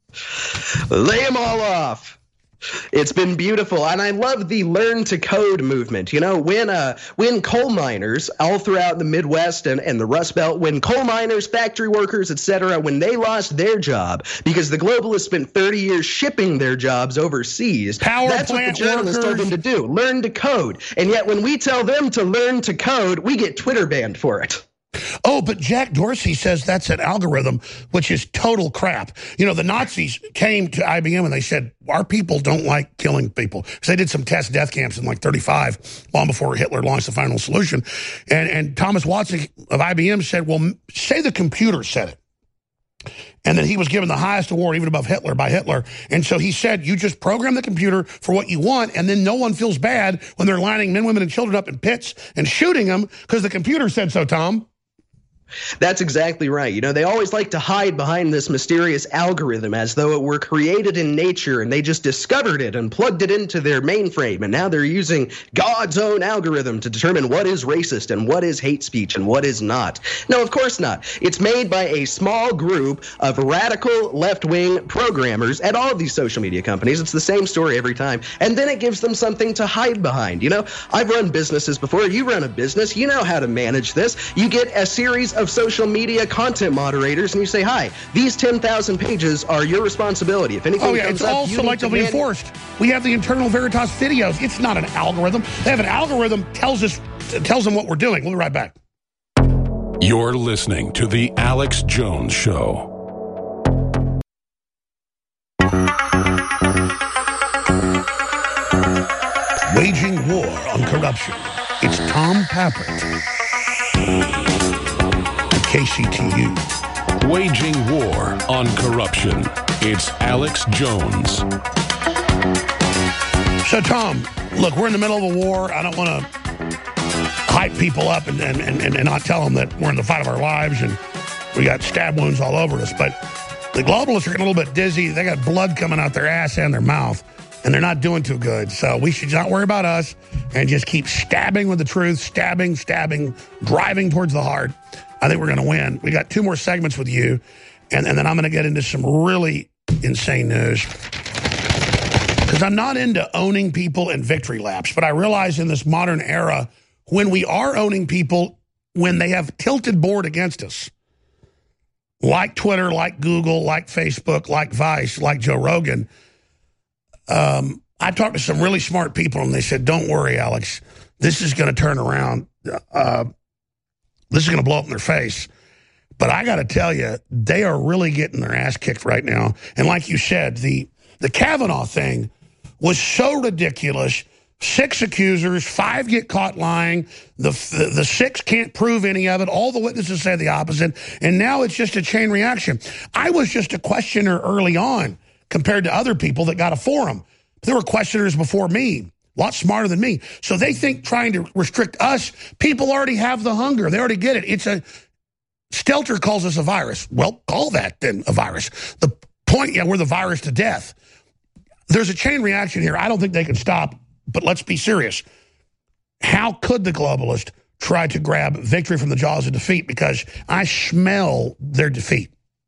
Lay them all off. It's been beautiful, and I love the learn to code movement. You know, when uh, when coal miners all throughout the Midwest and, and the Rust Belt, when coal miners, factory workers, et cetera, when they lost their job because the globalists spent thirty years shipping their jobs overseas, Power that's what the journalists told them to do, learn to code. And yet when we tell them to learn to code, we get Twitter banned for it. Oh, but Jack Dorsey says that's an algorithm, which is total crap. You know, the Nazis came to I B M and they said, our people don't like killing people. Because they did some test death camps in like thirty-five, long before Hitler launched the final solution. And, and Thomas Watson of I B M said, well, say the computer said it. And then he was given the highest award, even above Hitler, by Hitler. And so he said, you just program the computer for what you want, and then no one feels bad when they're lining men, women, and children up in pits and shooting them because the computer said so, Tom. That's exactly right. You know, they always like to hide behind this mysterious algorithm as though it were created in nature and they just discovered it and plugged it into their mainframe. And now they're using God's own algorithm to determine what is racist and what is hate speech and what is not. No, of course not. It's made by a small group of radical left-wing programmers at all of these social media companies. It's the same story every time. And then it gives them something to hide behind. You know, I've run businesses before. You run a business. You know how to manage this. You get a series of social media content moderators and you say, hi, these ten thousand pages are your responsibility. If anything oh, yeah, comes it's up, all you need to selectively man- enforced. We have the internal Veritas videos. It's not an algorithm. They have an algorithm tells us tells them what we're doing. We'll be right back. You're listening to The Alex Jones Show. Waging war on corruption. It's Tom Pappert. K C T U. Waging war on corruption. It's Alex Jones. So, Tom, look, we're in the middle of a war. I don't want to hype people up and, and, and, and not tell them that we're in the fight of our lives and we got stab wounds all over us. But the globalists are getting a little bit dizzy. They got blood coming out their ass and their mouth, and they're not doing too good. So we should not worry about us and just keep stabbing with the truth, stabbing, stabbing, driving towards the heart. I think we're going to win. We got two more segments with you, and, and then I'm going to get into some really insane news. Because I'm not into owning people in victory laps, but I realize in this modern era, when we are owning people, when they have tilted board against us, like Twitter, like Google, like Facebook, like Vice, like Joe Rogan, um, I talked to some really smart people, and they said, don't worry, Alex, this is going to turn around. Uh, this is going to blow up in their face. But I got to tell you, they are really getting their ass kicked right now. And like you said, the, the Kavanaugh thing was so ridiculous. Six accusers, five get caught lying. The, the the six can't prove any of it. All the witnesses say the opposite. And now it's just a chain reaction. I was just a questioner early on compared to other people that got a forum. There were questioners before me, a lot smarter than me. So they think trying to restrict us, people already have the hunger. They already get it. It's a, Stelter calls us a virus. Well, call that then a virus. The point, yeah, we're the virus to death. There's a chain reaction here. I don't think they can stop, but let's be serious. How could the globalist try to grab victory from the jaws of defeat? Because I smell their defeat.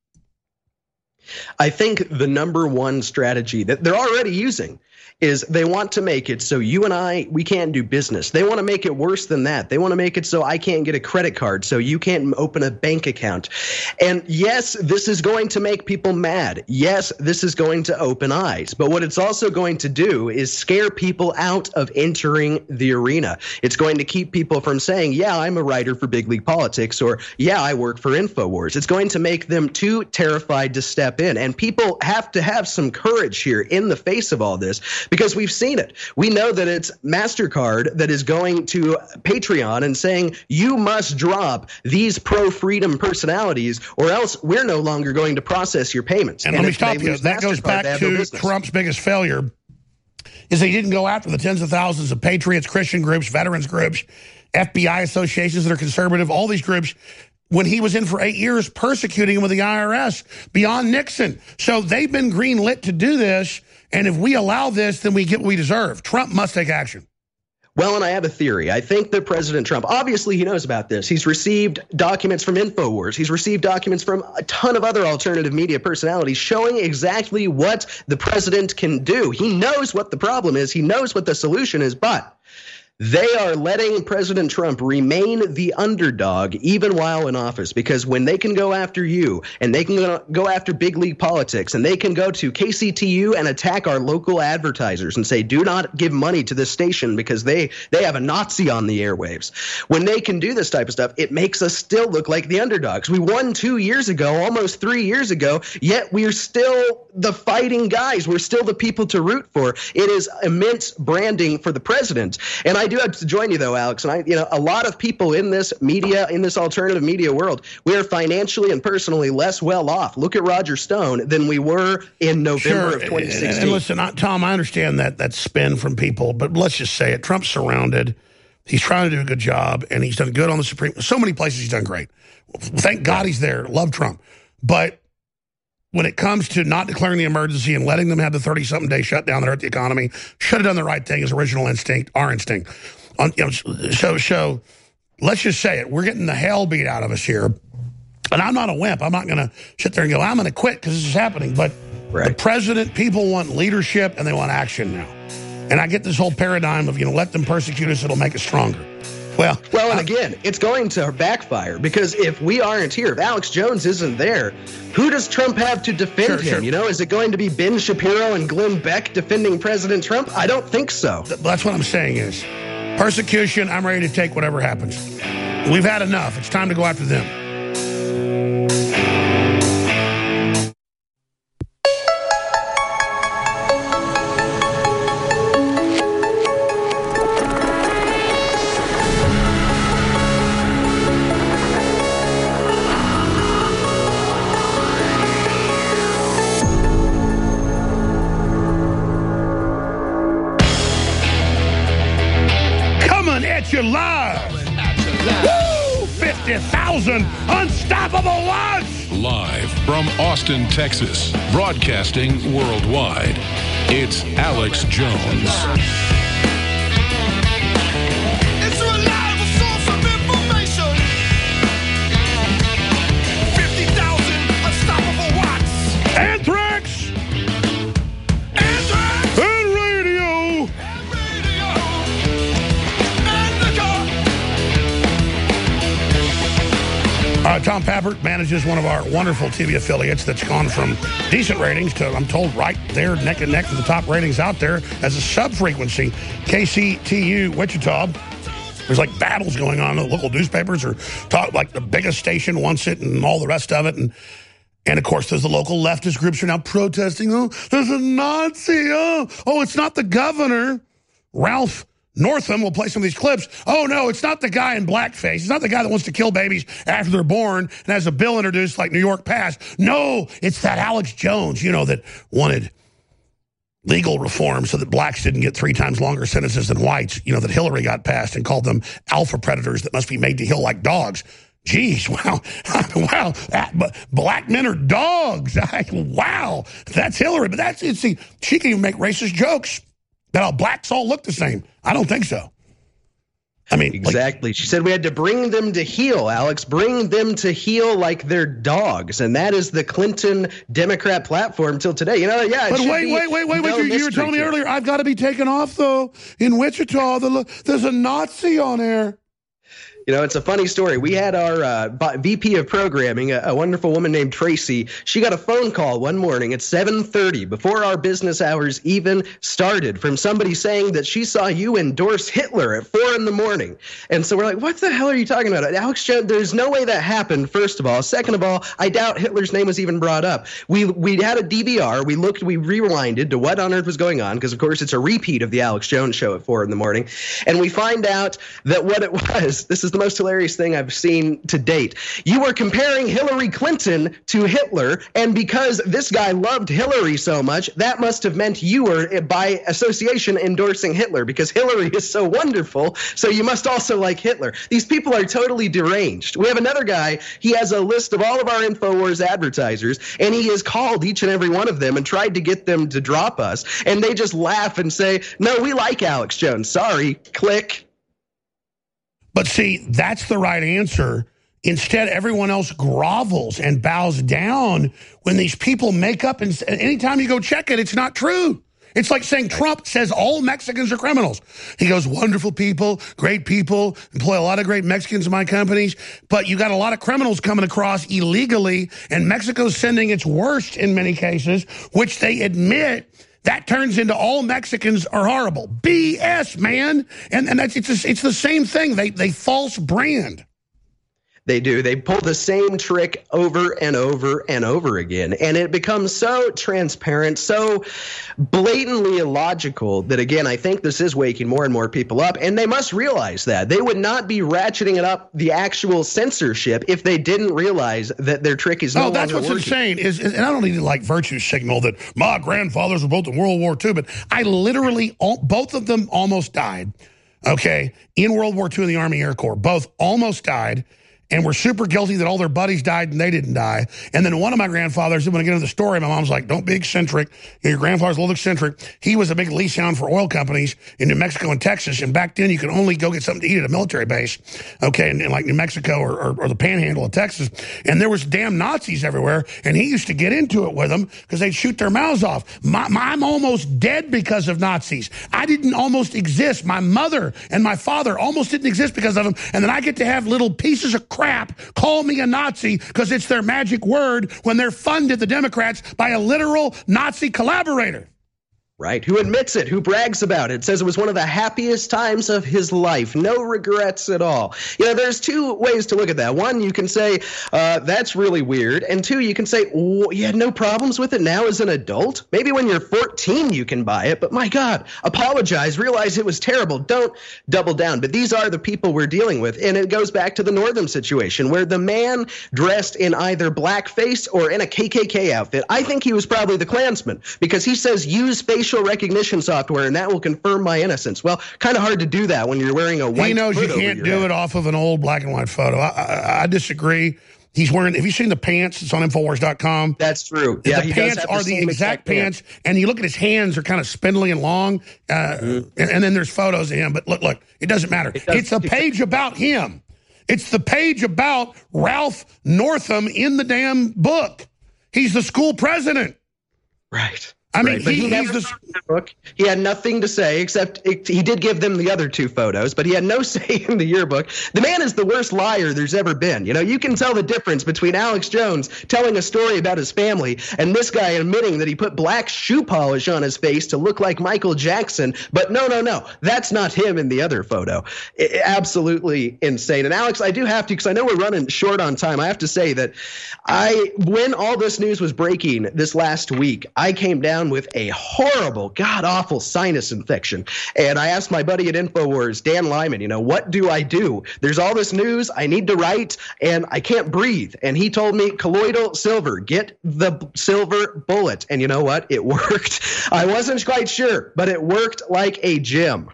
I think the number one strategy that they're already using is they want to make it so you and I, we can't do business. They want to make it worse than that. They want to make it so I can't get a credit card, so you can't open a bank account. And yes, this is going to make people mad. Yes, this is going to open eyes. But what it's also going to do is scare people out of entering the arena. It's going to keep people from saying, yeah, I'm a writer for Big League Politics, or yeah, I work for InfoWars. It's going to make them too terrified to step in. And people have to have some courage here in the face of all this, because we've seen it. We know that it's MasterCard that is going to Patreon and saying, you must drop these pro-freedom personalities or else we're no longer going to process your payments. And, and let me stop you. That goes back to Trump's biggest failure, is he didn't go after the tens of thousands of patriots, Christian groups, veterans groups, F B I associations that are conservative, all these groups, when he was in for eight years persecuting him with the I R S beyond Nixon. So they've been green-lit to do this, and if we allow this, then we get what we deserve. Trump must take action. Well, and I have a theory. I think that President Trump, obviously he knows about this. He's received documents from InfoWars. He's received documents from a ton of other alternative media personalities showing exactly what the president can do. He knows what the problem is. He knows what the solution is, but they are letting President Trump remain the underdog even while in office, because when they can go after you and they can go after Big League Politics and they can go to K C T U and attack our local advertisers and say, do not give money to this station because they, they have a Nazi on the airwaves. When they can do this type of stuff, it makes us still look like the underdogs. We won two years ago, almost three years ago, yet we're still the fighting guys. We're still the people to root for. It is immense branding for the president. And I I do have to join you, though, Alex. And I, you know, a lot of people in this media, in this alternative media world, we are financially and personally less well off. Look at Roger Stone than we were in November sure. of twenty sixteen. And, and listen, I, Tom, I understand that that spin from people, but let's just say it. Trump's surrounded. He's trying to do a good job, and he's done good on the Supreme. So many places he's done great. Thank God he's there. Love Trump. But when it comes to not declaring the emergency and letting them have the thirty-something day shutdown that hurt the economy, should have done the right thing as original instinct, our instinct. On, you know, so, so let's just say it. We're getting the hell beat out of us here. And I'm not a wimp. I'm not going to sit there and go, I'm going to quit because this is happening. But right. The president, people want leadership and they want action now. And I get this whole paradigm of, you know, let them persecute us, it'll make us stronger. Well, well, and again, it's going to backfire, because if we aren't here, if Alex Jones isn't there, who does Trump have to defend sure, him? Sure. You know, is it going to be Ben Shapiro and Glenn Beck defending President Trump? I don't think so. That's what I'm saying is persecution. I'm ready to take whatever happens. We've had enough. It's time to go after them. you live. Woo! fifty thousand unstoppable watts. Live from Austin, Texas, broadcasting worldwide, it's Alex Jones. It's a reliable source of information. fifty thousand unstoppable watts. Anthrax Anthrax and radio. and radio and the car. Uh, Tom Pappert manages one of our wonderful T V affiliates that's gone from decent ratings to, I'm told, right there, neck and neck to the top ratings out there as a sub-frequency. K C T U Wichita. There's like battles going on. The local newspapers are talk like the biggest station wants it and all the rest of it. And, and of course, there's the local leftist groups are now protesting. Oh, there's a Nazi. Oh, oh, it's not the governor. Ralph Northam will play some of these clips. Oh, no, it's not the guy in blackface. It's not the guy that wants to kill babies after they're born and has a bill introduced like New York passed. No, it's that Alex Jones, you know, that wanted legal reform so that blacks didn't get three times longer sentences than whites, you know, that Hillary got passed and called them alpha predators that must be made to heal like dogs. Geez, wow, wow, that, but black men are dogs. Wow, that's Hillary. But that's, it's, see, she can even make racist jokes that all blacks all look the same. I don't think so. I mean, Exactly. She said we had to bring them to heel, Alex. Bring them to heel like they're dogs. And that is the Clinton Democrat platform till today. You know, yeah. it But should wait, be wait, wait, wait, no wait. You, you were mystery telling me to it. earlier, I've got to be taken off, though. In Wichita, the, there's a Nazi on air. You know, it's a funny story. We had our uh, V P of programming, a, a wonderful woman named Tracy. She got a phone call one morning at seven thirty, before our business hours even started, from somebody saying that she saw you endorse Hitler at four in the morning. And so we're like, what the hell are you talking about? Alex Jones, there's no way that happened, first of all. Second of all, I doubt Hitler's name was even brought up. We we had a D V R. We looked, we rewinded to what on earth was going on, because, of course, it's a repeat of the Alex Jones show at four in the morning. And we find out that what it was, this is the most hilarious thing I've seen to date. You were comparing Hillary Clinton to Hitler, and because this guy loved Hillary so much, that must have meant you were, by association, endorsing Hitler, because Hillary is so wonderful, so you must also like Hitler. These people are totally deranged. We have another guy, he has a list of all of our InfoWars advertisers, and he has called each and every one of them and tried to get them to drop us, and they just laugh and say, no, we like Alex Jones. Sorry. Click. But see, that's the right answer. Instead, everyone else grovels and bows down when these people make up. And anytime you go check it, it's not true. It's like saying Trump says all Mexicans are criminals. He goes, wonderful people, great people, employ a lot of great Mexicans in my companies, but you got a lot of criminals coming across illegally, and Mexico's sending its worst in many cases, which they admit. That turns into all Mexicans are horrible. B S, man. And and that's it's a, it's the same thing. They they false brand. They do. They pull the same trick over and over and over again. And it becomes so transparent, so blatantly illogical that, again, I think this is waking more and more people up. And they must realize that. They would not be ratcheting it up, the actual censorship, if they didn't realize that their trick is no Oh, longer that's what's working. insane. Is, is, and I don't need to like virtue signal that my grandfathers were both in World War Two, but I literally, all, both of them almost died, okay, in World War Two in the Army Air Corps. Both almost died. And were super guilty that all their buddies died and they didn't die. And then one of my grandfathers, when I get into the story, my mom's like, don't be eccentric. Your grandfather's a little eccentric. He was a big lease hound for oil companies in New Mexico and Texas. And back then, you could only go get something to eat at a military base, okay, in, in like New Mexico or, or, or the panhandle of Texas. And there was damn Nazis everywhere. And he used to get into it with them because they'd shoot their mouths off. My, my, I'm almost dead because of Nazis. I didn't almost exist. My mother and my father almost didn't exist because of them. And then I get to have little pieces of crap call me a Nazi because it's their magic word when they're funded, the Democrats, by a literal Nazi collaborator. Right, who admits it, who brags about it, says it was one of the happiest times of his life, no regrets at all. You know, there's two ways to look at that. One, you can say, uh, that's really weird. And two, you can say, oh, you had no problems with it now as an adult? Maybe when you're fourteen you can buy it, but my God, apologize, realize it was terrible. Don't double down. But these are the people we're dealing with. And it goes back to the Northam situation where the man dressed in either blackface or in a K K K outfit, I think he was probably the Klansman because he says use face facial recognition software, and that will confirm my innocence. Well, kind of hard to do that when you're wearing a white He knows hood you over can't your do head. it off of an old black and white photo. I, I, I disagree. He's wearing, have you seen the pants? It's on Infowars dot com. That's true. Yeah, the he does pants have are the same exact pants, and you look at his hands; they're kind of spindly and long. Uh, Mm-hmm. and, and then there's photos of him. But look, look, it doesn't matter. It does- it's a page about him. It's the page about Ralph Northam in the damn book. He's the school president. Right. I mean, Right, but he, he he's never the. saw the book. He had nothing to say except it, he did give them the other two photos, but he had no say in the yearbook. The man is the worst liar there's ever been. You know, you can tell the difference between Alex Jones telling a story about his family and this guy admitting that he put black shoe polish on his face to look like Michael Jackson. But no, no, no, that's not him in the other photo. I, absolutely insane. And Alex, I do have to, because I know we're running short on time. I have to say that I, when all this news was breaking this last week, I came down with a horrible, god-awful sinus infection. And I asked my buddy at InfoWars, Dan Lyman, you know, what do I do? There's all this news I need to write, and I can't breathe. And he told me, colloidal silver, get the b- silver bullet. And you know what? It worked. I wasn't quite sure, but it worked like a gem.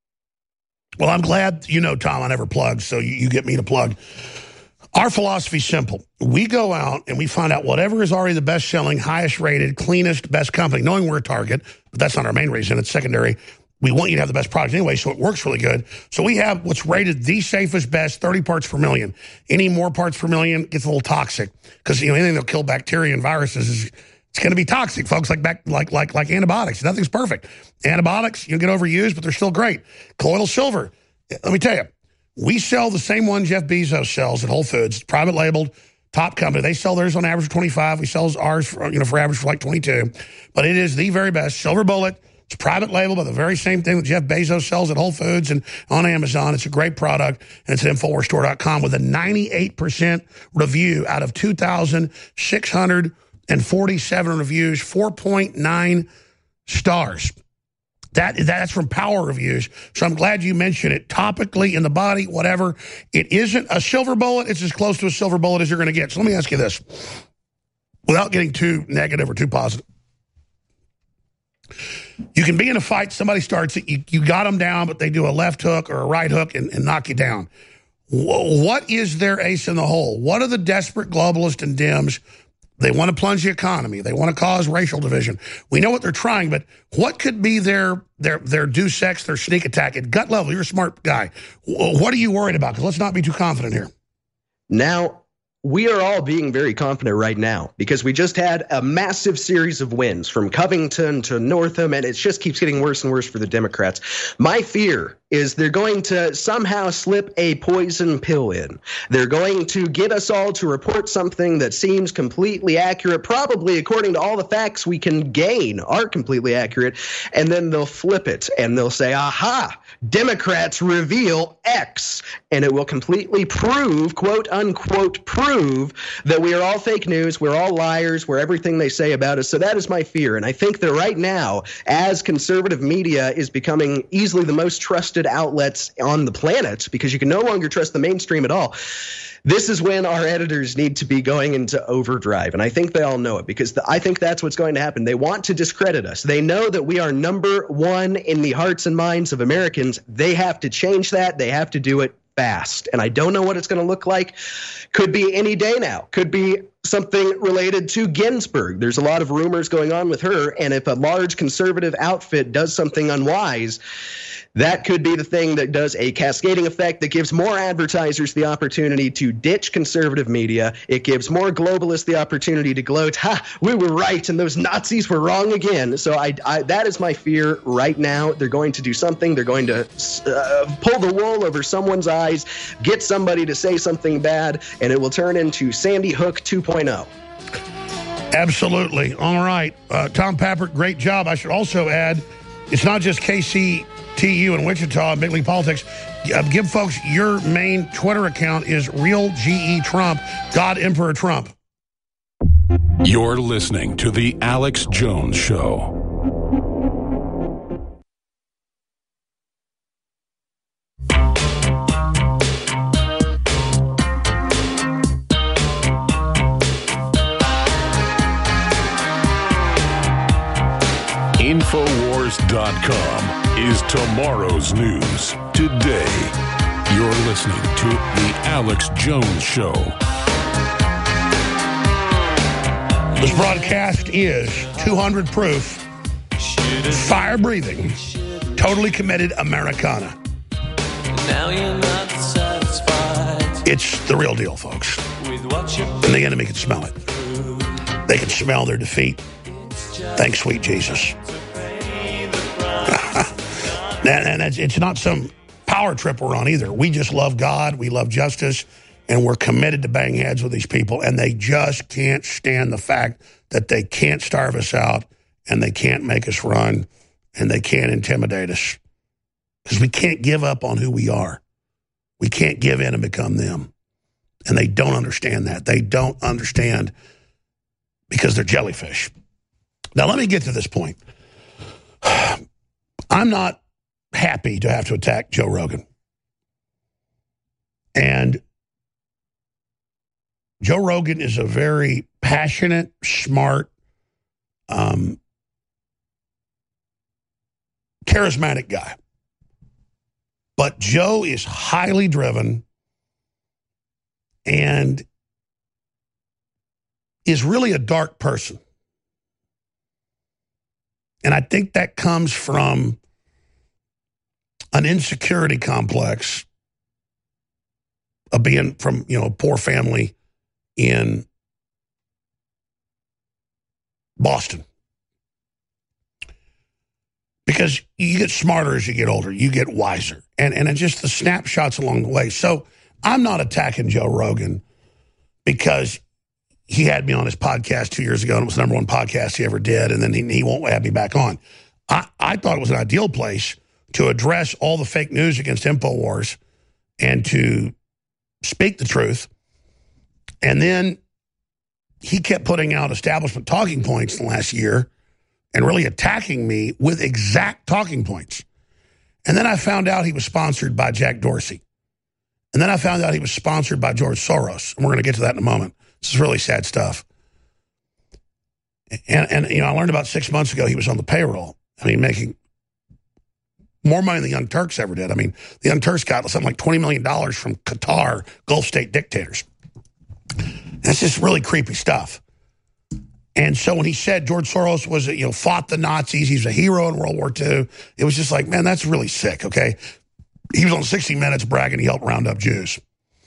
Well, I'm glad, you know, Tom, I never plug, so you, you get me to plug. Our philosophy's simple. We go out and we find out whatever is already the best-selling, highest-rated, cleanest, best company, knowing we're a target, but that's not our main reason. It's secondary. We want you to have the best product anyway, so it works really good. So we have what's rated the safest, best, thirty parts per million. Any more parts per million gets a little toxic because, you know, anything that'll kill bacteria and viruses is it's going to be toxic, folks, like back, like like like antibiotics. Nothing's perfect. Antibiotics, you'll get overused, but they're still great. Colloidal silver, let me tell you, we sell the same one Jeff Bezos sells at Whole Foods. It's private labeled, top company. They sell theirs on average for twenty-five. We sell ours for, you know, for average for like twenty-two. But it is the very best. Silver bullet. It's private label, but the very same thing that Jeff Bezos sells at Whole Foods and on Amazon. It's a great product, and it's at Infowars Store dot com with a ninety-eight percent review out of two thousand six hundred forty-seven reviews, four point nine stars. That, that's from Power Reviews, so I'm glad you mentioned it. Topically, in the body, whatever. It isn't a silver bullet. It's as close to a silver bullet as you're going to get. So let me ask you this, without getting too negative or too positive. You can be in a fight, somebody starts it, you, you got them down, but they do a left hook or a right hook and, and knock you down. What is their ace in the hole? What are the desperate globalists and Dems? They want to plunge the economy. They want to cause racial division. We know what they're trying, but what could be their their their do sex, their sneak attack at gut level? You're a smart guy. What are you worried about? Because let's not be too confident here. Now, we are all being very confident right now because we just had a massive series of wins from Covington to Northam, and it just keeps getting worse and worse for the Democrats. My fear is they're going to somehow slip a poison pill in. They're going to get us all to report something that seems completely accurate, probably according to all the facts we can gain are completely accurate, and then they'll flip it and they'll say, aha, Democrats reveal X, and it will completely prove, quote unquote, prove that we are all fake news, we're all liars, we're everything they say about us. So that is my fear, and I think that right now, as conservative media is becoming easily the most trusted outlets on the planet because you can no longer trust the mainstream at all. This is when our editors need to be going into overdrive, and I think they all know it because the, I think that's what's going to happen. They want to discredit us. They know that we are number one in the hearts and minds of Americans. They have to change that. They have to do it fast, and I don't know what it's going to look like. Could be any day now. Could be something related to Ginsburg. There's a lot of rumors going on with her, and if a large conservative outfit does something unwise, that could be the thing that does a cascading effect that gives more advertisers the opportunity to ditch conservative media. It gives more globalists the opportunity to gloat, ha, we were right and those Nazis were wrong again. So I, I that is my fear right now. They're going to do something. They're going to uh, pull the wool over someone's eyes, get somebody to say something bad, and it will turn into Sandy Hook two point oh. Absolutely. All right. Uh, Tom Pappert, great job. I should also add, it's not just K C T U in Wichita and Big League Politics. Uh, give folks your main Twitter account is Real G E Trump, God Emperor Trump. You're listening to The Alex Jones Show. InfoWars wars dot com is tomorrow's news today. You're listening to The Alex Jones Show. This broadcast is two hundred proof, fire-breathing, totally committed Americana. Now you're not satisfied. It's the real deal, folks. And the enemy can smell it. They can smell their defeat. Thanks, sweet Jesus. And it's, it's not some power trip we're on either. We just love God. We love justice. And we're committed to bang heads with these people. And they just can't stand the fact that they can't starve us out. And they can't make us run. And they can't intimidate us. Because we can't give up on who we are. We can't give in and become them. And they don't understand that. They don't understand because they're jellyfish. Now, let me get to this point. I'm not happy to have to attack Joe Rogan. And Joe Rogan is a very passionate, smart, um, charismatic guy. But Joe is highly driven and is really a dark person. And I think that comes from an insecurity complex of being from, you know, a poor family in Boston. Because you get smarter as you get older. You get wiser. And, and it's just the snapshots along the way. So I'm not attacking Joe Rogan because he had me on his podcast two years ago, and it was the number one podcast he ever did, and then he, he won't have me back on. I, I thought it was an ideal place to address all the fake news against InfoWars and to speak the truth. And then he kept putting out establishment talking points in the last year and really attacking me with exact talking points. And then I found out he was sponsored by Jack Dorsey. And then I found out he was sponsored by George Soros. And we're going to get to that in a moment. This is really sad stuff. And, and, you know, I learned about six months ago he was on the payroll. I mean, making more money than the Young Turks ever did. I mean, the Young Turks got something like twenty million dollars from Qatar, Gulf state dictators. That's just really creepy stuff. And so when he said George Soros was, you know, fought the Nazis, he's a hero in World War Two, it was just like, man, that's really sick, okay? He was on sixty minutes bragging he helped round up Jews.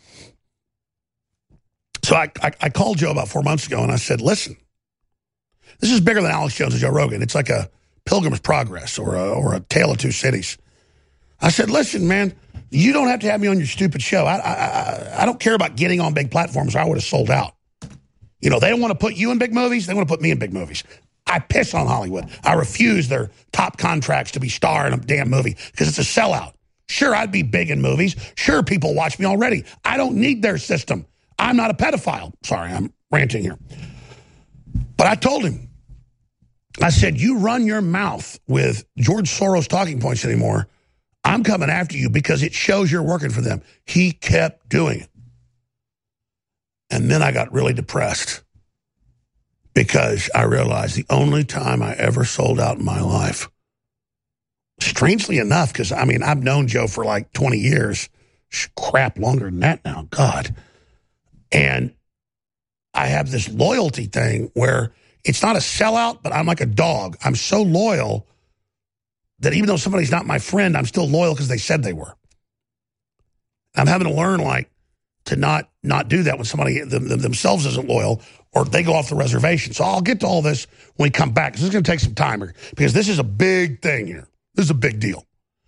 So I, I, I called Joe about four months ago, and I said, listen, this is bigger than Alex Jones and Joe Rogan. It's like a Pilgrim's Progress or a, or a Tale of Two Cities. I said, listen, man, you don't have to have me on your stupid show. I, I, I don't care about getting on big platforms. I would have sold out. You know, they don't want to put you in big movies. They want to put me in big movies. I piss on Hollywood. I refuse their top contracts to be star in a damn movie because it's a sellout. Sure, I'd be big in movies. Sure, people watch me already. I don't need their system. I'm not a pedophile. Sorry, I'm ranting here. But I told him, I said, you run your mouth with George Soros talking points anymore, I'm coming after you because it shows you're working for them. He kept doing it. And then I got really depressed because I realized the only time I ever sold out in my life, strangely enough, because, I mean, I've known Joe for like twenty years, crap, longer than that now, God. And I have this loyalty thing where it's not a sellout, but I'm like a dog. I'm so loyal that even though somebody's not my friend, I'm still loyal because they said they were. I'm having to learn, like, to not not do that when somebody them, them, themselves isn't loyal or they go off the reservation. So I'll get to all this when we come back. This is going to take some time here because this is a big thing here. This is a big deal.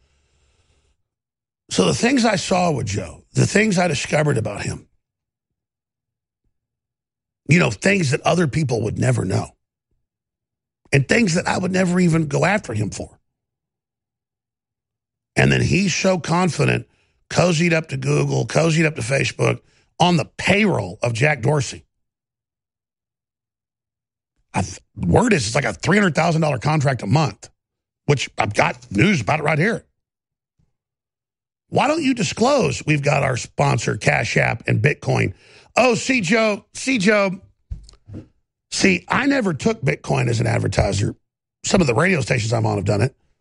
So the things I saw with Joe, the things I discovered about him, you know, things that other people would never know and things that I would never even go after him for. And then he's so confident, cozied up to Google, cozied up to Facebook, on the payroll of Jack Dorsey. I, word is it's like a three hundred thousand dollars contract a month, which I've got news about it right here. Why don't you disclose we've got our sponsor, Cash App and Bitcoin? Oh, see, Joe, see, Joe. See, I never took Bitcoin as an advertiser. Some of the radio stations I'm on have done it.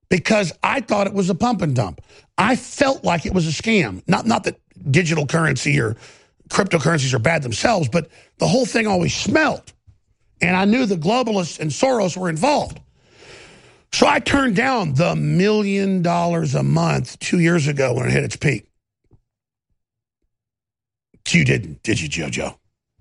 because I thought it was a pump and dump. I felt like it was a scam. Not, not that digital currency or cryptocurrencies are bad themselves, but the whole thing always smelled. And I knew the globalists and Soros were involved. So I turned down the million dollars a month two years ago when it hit its peak. You didn't, did you, JoJo?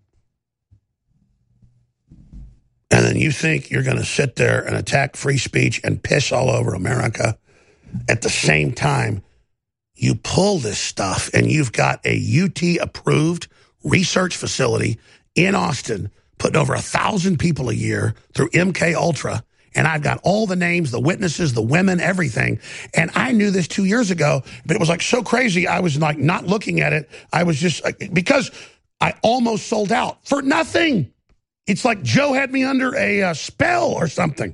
And then you think you're going to sit there and attack free speech and piss all over America. At the same time, you pull this stuff and you've got a U T-approved research facility in Austin putting over a thousand people a year through M K Ultra. And I've got all the names, the witnesses, the women, everything. And I knew this two years ago, but it was like so crazy. I was like not looking at it. I was just, because I almost sold out for nothing. It's like Joe had me under a uh, spell or something.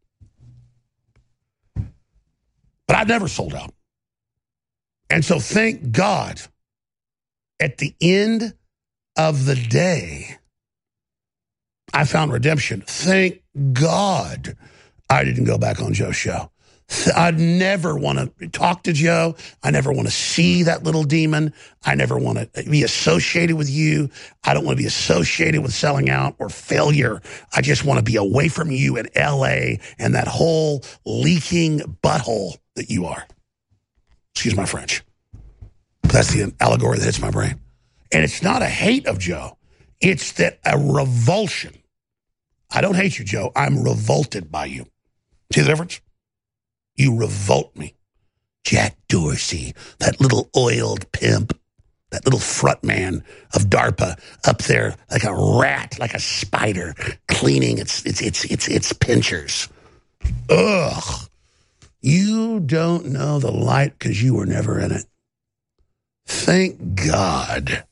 But I never sold out. And so thank God, at the end of the day, I found redemption. Thank God I didn't go back on Joe's show. I'd never want to talk to Joe. I never want to see that little demon. I never want to be associated with you. I don't want to be associated with selling out or failure. I just want to be away from you in L A and that whole leaking butthole that you are. Excuse my French. That's the allegory that hits my brain. And it's not a hate of Joe. It's that a revulsion. I don't hate you, Joe. I'm revolted by you. See the difference? You revolt me. Jack Dorsey, that little oiled pimp, that little front man of DARPA up there like a rat, like a spider, cleaning its its its its its pinchers. Ugh. You don't know the light because you were never in it. Thank God.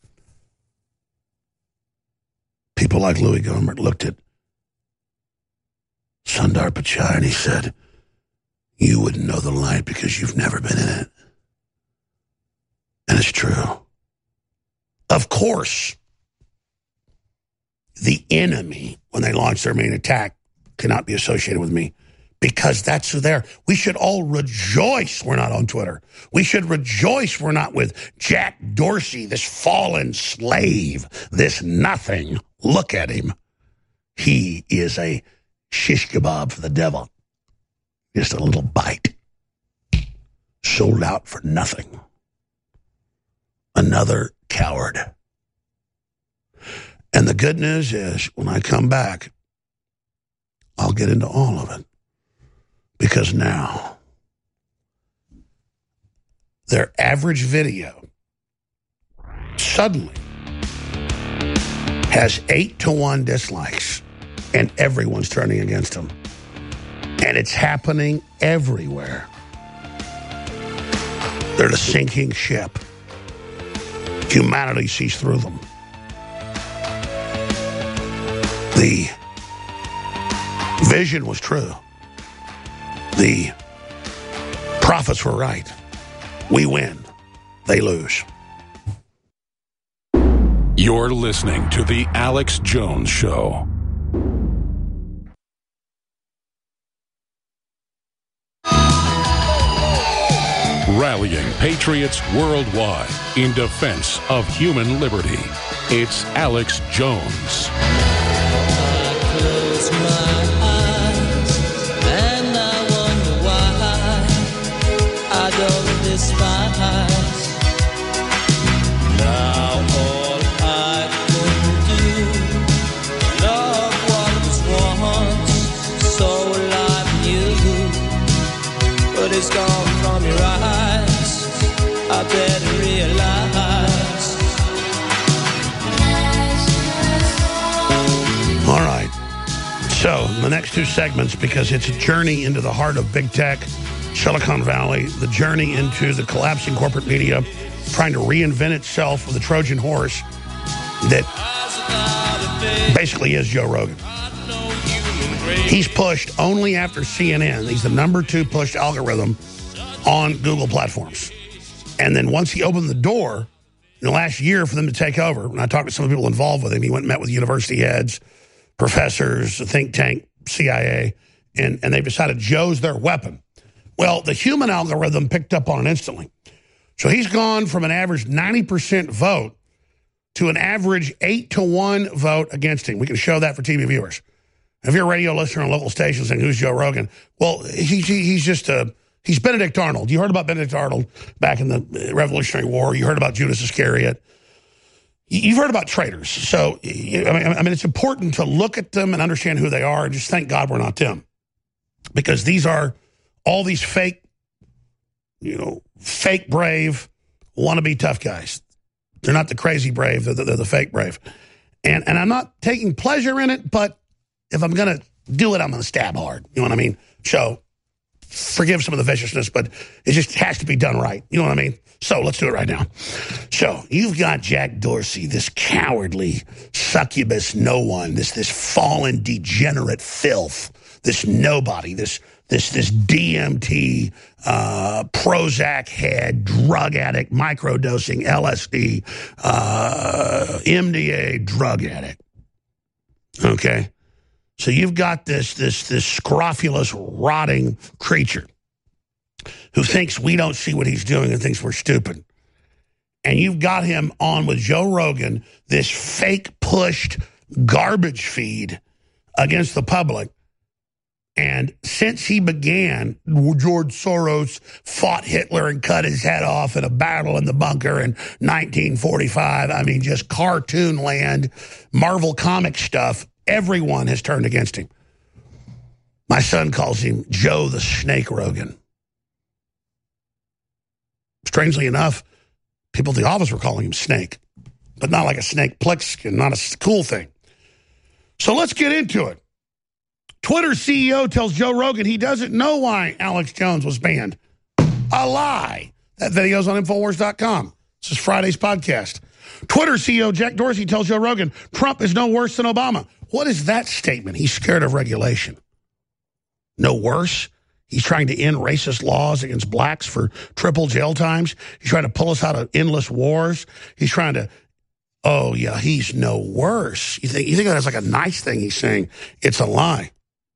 People like Louis Gohmert looked at Sundar Pichai and he said, you wouldn't know the light because you've never been in it. And it's true. Of course, the enemy, when they launch their main attack, cannot be associated with me because that's who they are. We should all rejoice we're not on Twitter. We should rejoice we're not with Jack Dorsey, this fallen slave, this nothing. Look at him. He is a shish kebab for the devil. Just a little bite. Sold out for nothing. Another coward. And the good news is, when I come back, I'll get into all of it. Because now, their average video suddenly has eight to one dislikes, and everyone's turning against them. And it's happening everywhere. They're the sinking ship. Humanity sees through them. The vision was true. The prophets were right. We win. They lose. You're listening to The Alex Jones Show. Rallying patriots worldwide in defense of human liberty. It's Alex Jones. I close my eyes and I wonder why I don't despise. Now all I could do, love what was once so like you, but it's gone from your eyes. I better realize. All right. So, the next two segments, because it's a journey into the heart of big tech, Silicon Valley, the journey into the collapsing corporate media, trying to reinvent itself with a Trojan horse that basically is Joe Rogan. He's pushed only after C N N. He's the number two pushed algorithm on Google platforms. And then once he opened the door in the last year for them to take over, when I talked to some of the people involved with him, he went and met with university heads, professors, a think tank, C I A, and, and they've decided Joe's their weapon. Well, the human algorithm picked up on it instantly. So he's gone from an average ninety percent vote to an average eight to one vote against him. We can show that for T V viewers. If you're a radio listener on local stations saying, who's Joe Rogan? Well, he, he, he's just a, he's Benedict Arnold. You heard about Benedict Arnold back in the Revolutionary War. You heard about Judas Iscariot. You've heard about traitors. So, I mean, I mean, it's important to look at them and understand who they are and just thank God we're not them. Because these are all these fake, you know, fake brave, wannabe tough guys. They're not the crazy brave, they're the, they're the fake brave. And and I'm not taking pleasure in it, but if I'm going to do it, I'm going to stab hard. You know what I mean? So forgive some of the viciousness, but it just has to be done right. You know what I mean? So let's do it right now. So you've got Jack Dorsey, this cowardly succubus no one, this this fallen degenerate filth, this nobody, this this this D M T, uh, Prozac head, drug addict, microdosing, L S D, uh, M D A drug addict. Okay? So you've got this, this, this scrofulous, rotting creature who thinks we don't see what he's doing and thinks we're stupid. And you've got him on with Joe Rogan, this fake-pushed garbage feed against the public. And since he began, George Soros fought Hitler and cut his head off in a battle in the bunker in nineteen forty-five. I mean, just cartoon land, Marvel comic stuff. Everyone has turned against him. My son calls him Joe the Snake Rogan. Strangely enough, people at the office were calling him Snake, but not like a snake plexskin, not a cool thing. So let's get into it. Twitter C E O tells Joe Rogan he doesn't know why Alex Jones was banned. A lie. That video's on Infowars dot com. This is Friday's podcast. Twitter C E O Jack Dorsey tells Joe Rogan Trump is no worse than Obama. What is that statement? He's scared of regulation. No worse? He's trying to end racist laws against blacks for triple jail times. He's trying to pull us out of endless wars. He's trying to, oh, yeah, he's no worse. You think, you think that's like a nice thing he's saying. It's a lie.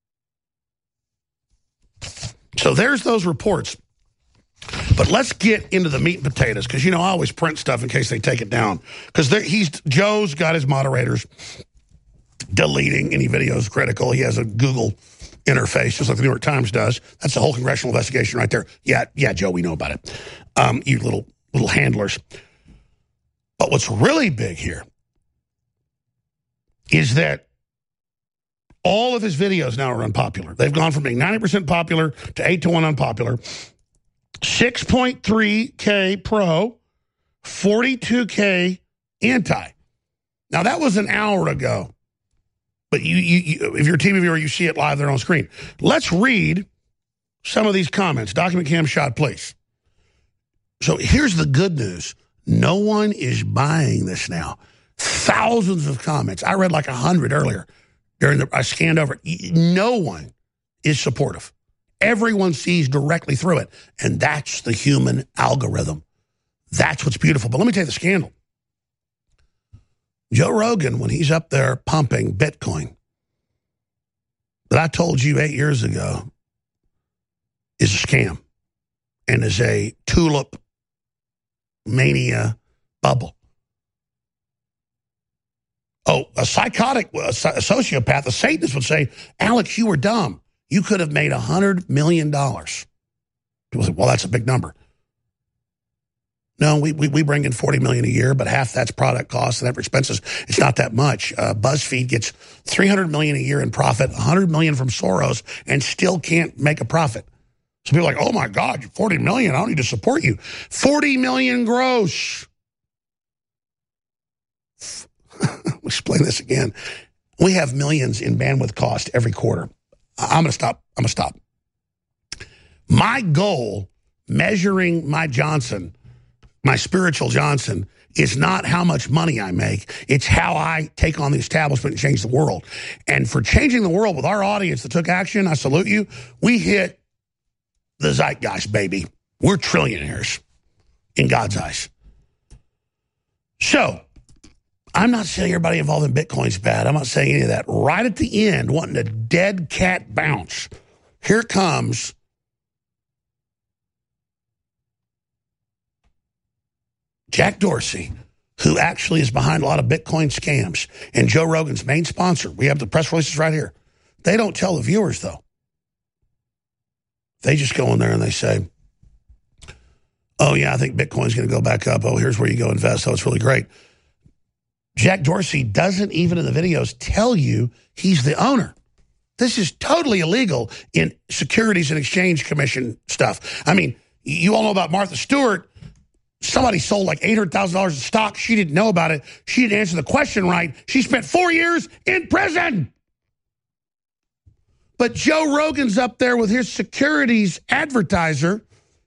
So there's those reports. But let's get into the meat and potatoes, because, you know, I always print stuff in case they take it down. Because he's Joe's got his moderators deleting any videos critical. He has a Google interface, just like the New York Times does. That's the whole congressional investigation right there. Yeah, yeah, Joe, we know about it. Um, you little little handlers. But what's really big here is that all of his videos now are unpopular. They've gone from being ninety percent popular to eight to one unpopular. six point three K pro, forty-two K anti. Now, that was an hour ago. But you, you, you, if you're a T V viewer, you see it live there on screen. Let's read some of these comments. Document cam shot, please. So here's the good news. No one is buying this now. Thousands of comments. I read like a hundred earlier. During the, I scanned over. No one is supportive. Everyone sees directly through it. And that's the human algorithm. That's what's beautiful. But let me tell you the scandal. Joe Rogan, when he's up there pumping Bitcoin, that I told you eight years ago is a scam and is a tulip mania bubble. Oh, a psychotic, a sociopath, a Satanist would say, Alex, you were dumb. You could have made one hundred million dollars. People say, well, that's a big number. No, we, we we bring in forty million dollars a year, but half that's product costs and other expenses. It's not that much. Uh, BuzzFeed gets three hundred million dollars a year in profit, one hundred million dollars from Soros, and still can't make a profit. So people are like, oh, my God, forty million dollars, I don't need to support you. forty million dollars gross. I'll explain this again. We have millions in bandwidth cost every quarter. I'm going to stop. I'm going to stop. My goal, measuring my Johnson, my spiritual Johnson, is not how much money I make. It's how I take on the establishment and change the world. And for changing the world with our audience that took action, I salute you. We hit the zeitgeist, baby. We're trillionaires in God's eyes. So, I'm not saying everybody involved in Bitcoin's bad. I'm not saying any of that. Right at the end, wanting a dead cat bounce, here comes Jack Dorsey, who actually is behind a lot of Bitcoin scams, and Joe Rogan's main sponsor. We have the press releases right here. They don't tell the viewers, though. They just go in there and they say, oh, yeah, I think Bitcoin's going to go back up. Oh, here's where you go invest. Oh, it's really great. Jack Dorsey doesn't even in the videos tell you he's the owner. This is totally illegal in Securities and Exchange Commission stuff. I mean, you all know about Martha Stewart. Somebody sold like eight hundred thousand dollars in stock. She didn't know about it. She didn't answer the question right. She spent four years in prison. But Joe Rogan's up there with his securities advertiser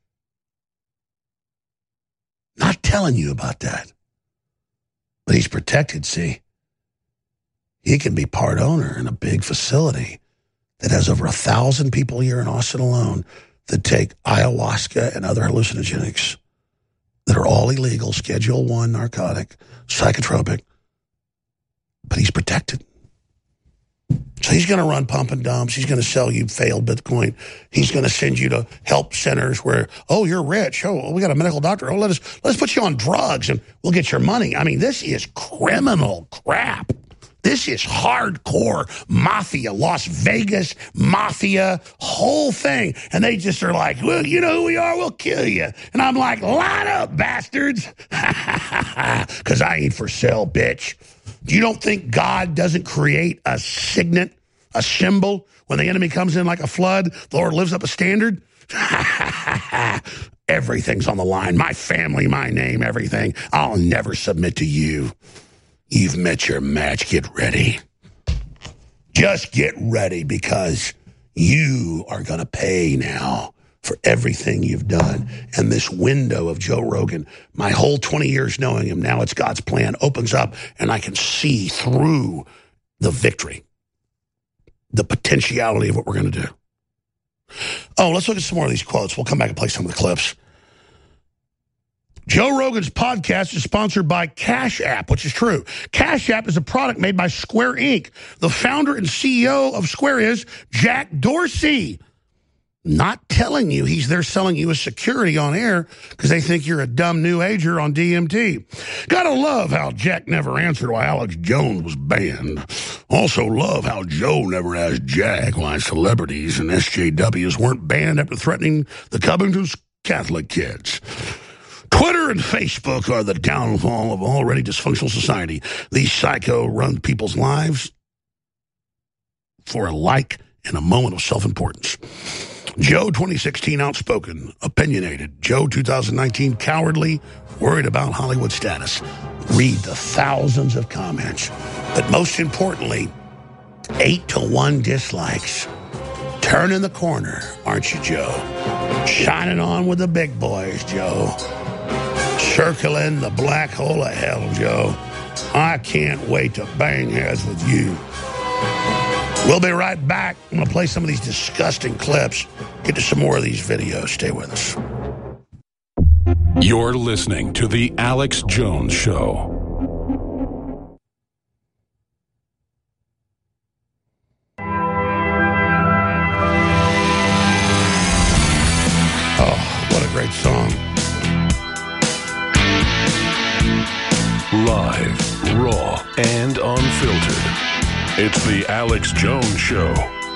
not telling you about that. But he's protected, see. He can be part owner in a big facility that has over a thousand people a year in Austin alone that take ayahuasca and other hallucinogenics that are all illegal, Schedule One narcotic, psychotropic. But he's protected. So he's going to run pump and dumps. He's going to sell you failed Bitcoin. He's going to send you to help centers where, oh, you're rich. Oh, we got a medical doctor. Oh, let us let's put you on drugs and we'll get your money. I mean, this is criminal crap. This is hardcore mafia, Las Vegas mafia, whole thing. And they just are like, well, you know who we are? We'll kill you. And I'm like, line up, bastards. Because I ain't for sale, bitch. You don't think God doesn't create a signet, a symbol, when the enemy comes in like a flood? The Lord lives up a standard? Everything's on the line. My family, my name, everything. I'll never submit to you. You've met your match. Get ready. Just get ready, because you are going to pay now for everything you've done. And this window of Joe Rogan, my whole twenty years knowing him, now it's God's plan, opens up, and I can see through the victory, the potentiality of what we're going to do. Oh, let's look at some more of these quotes. We'll come back and play some of the clips. Joe Rogan's podcast is sponsored by Cash App, which is true. Cash App is a product made by Square Incorporated. The founder and C E O of Square is Jack Dorsey. Not telling you he's there selling you a security on air because they think you're a dumb new ager on D M T. Gotta love how Jack never answered why Alex Jones was banned. Also love how Joe never asked Jack why celebrities and S J Ws weren't banned after threatening the Covington's Catholic kids. Twitter and Facebook are the downfall of already dysfunctional society. These psycho run people's lives for a like and a moment of self-importance. Joe twenty sixteen, outspoken, opinionated. Joe two thousand nineteen, cowardly, worried about Hollywood status. Read the thousands of comments. But most importantly, eight to one dislikes. Turning the corner, aren't you, Joe? Shining on with the big boys, Joe. Circling the black hole of hell, Joe. I can't wait to bang heads with you. We'll be right back. I'm going to play some of these disgusting clips. Get to some more of these videos. Stay with us. You're listening to The Alex Jones Show. Oh, what a great song. Live, raw, and unfiltered. It's The Alex Jones Show.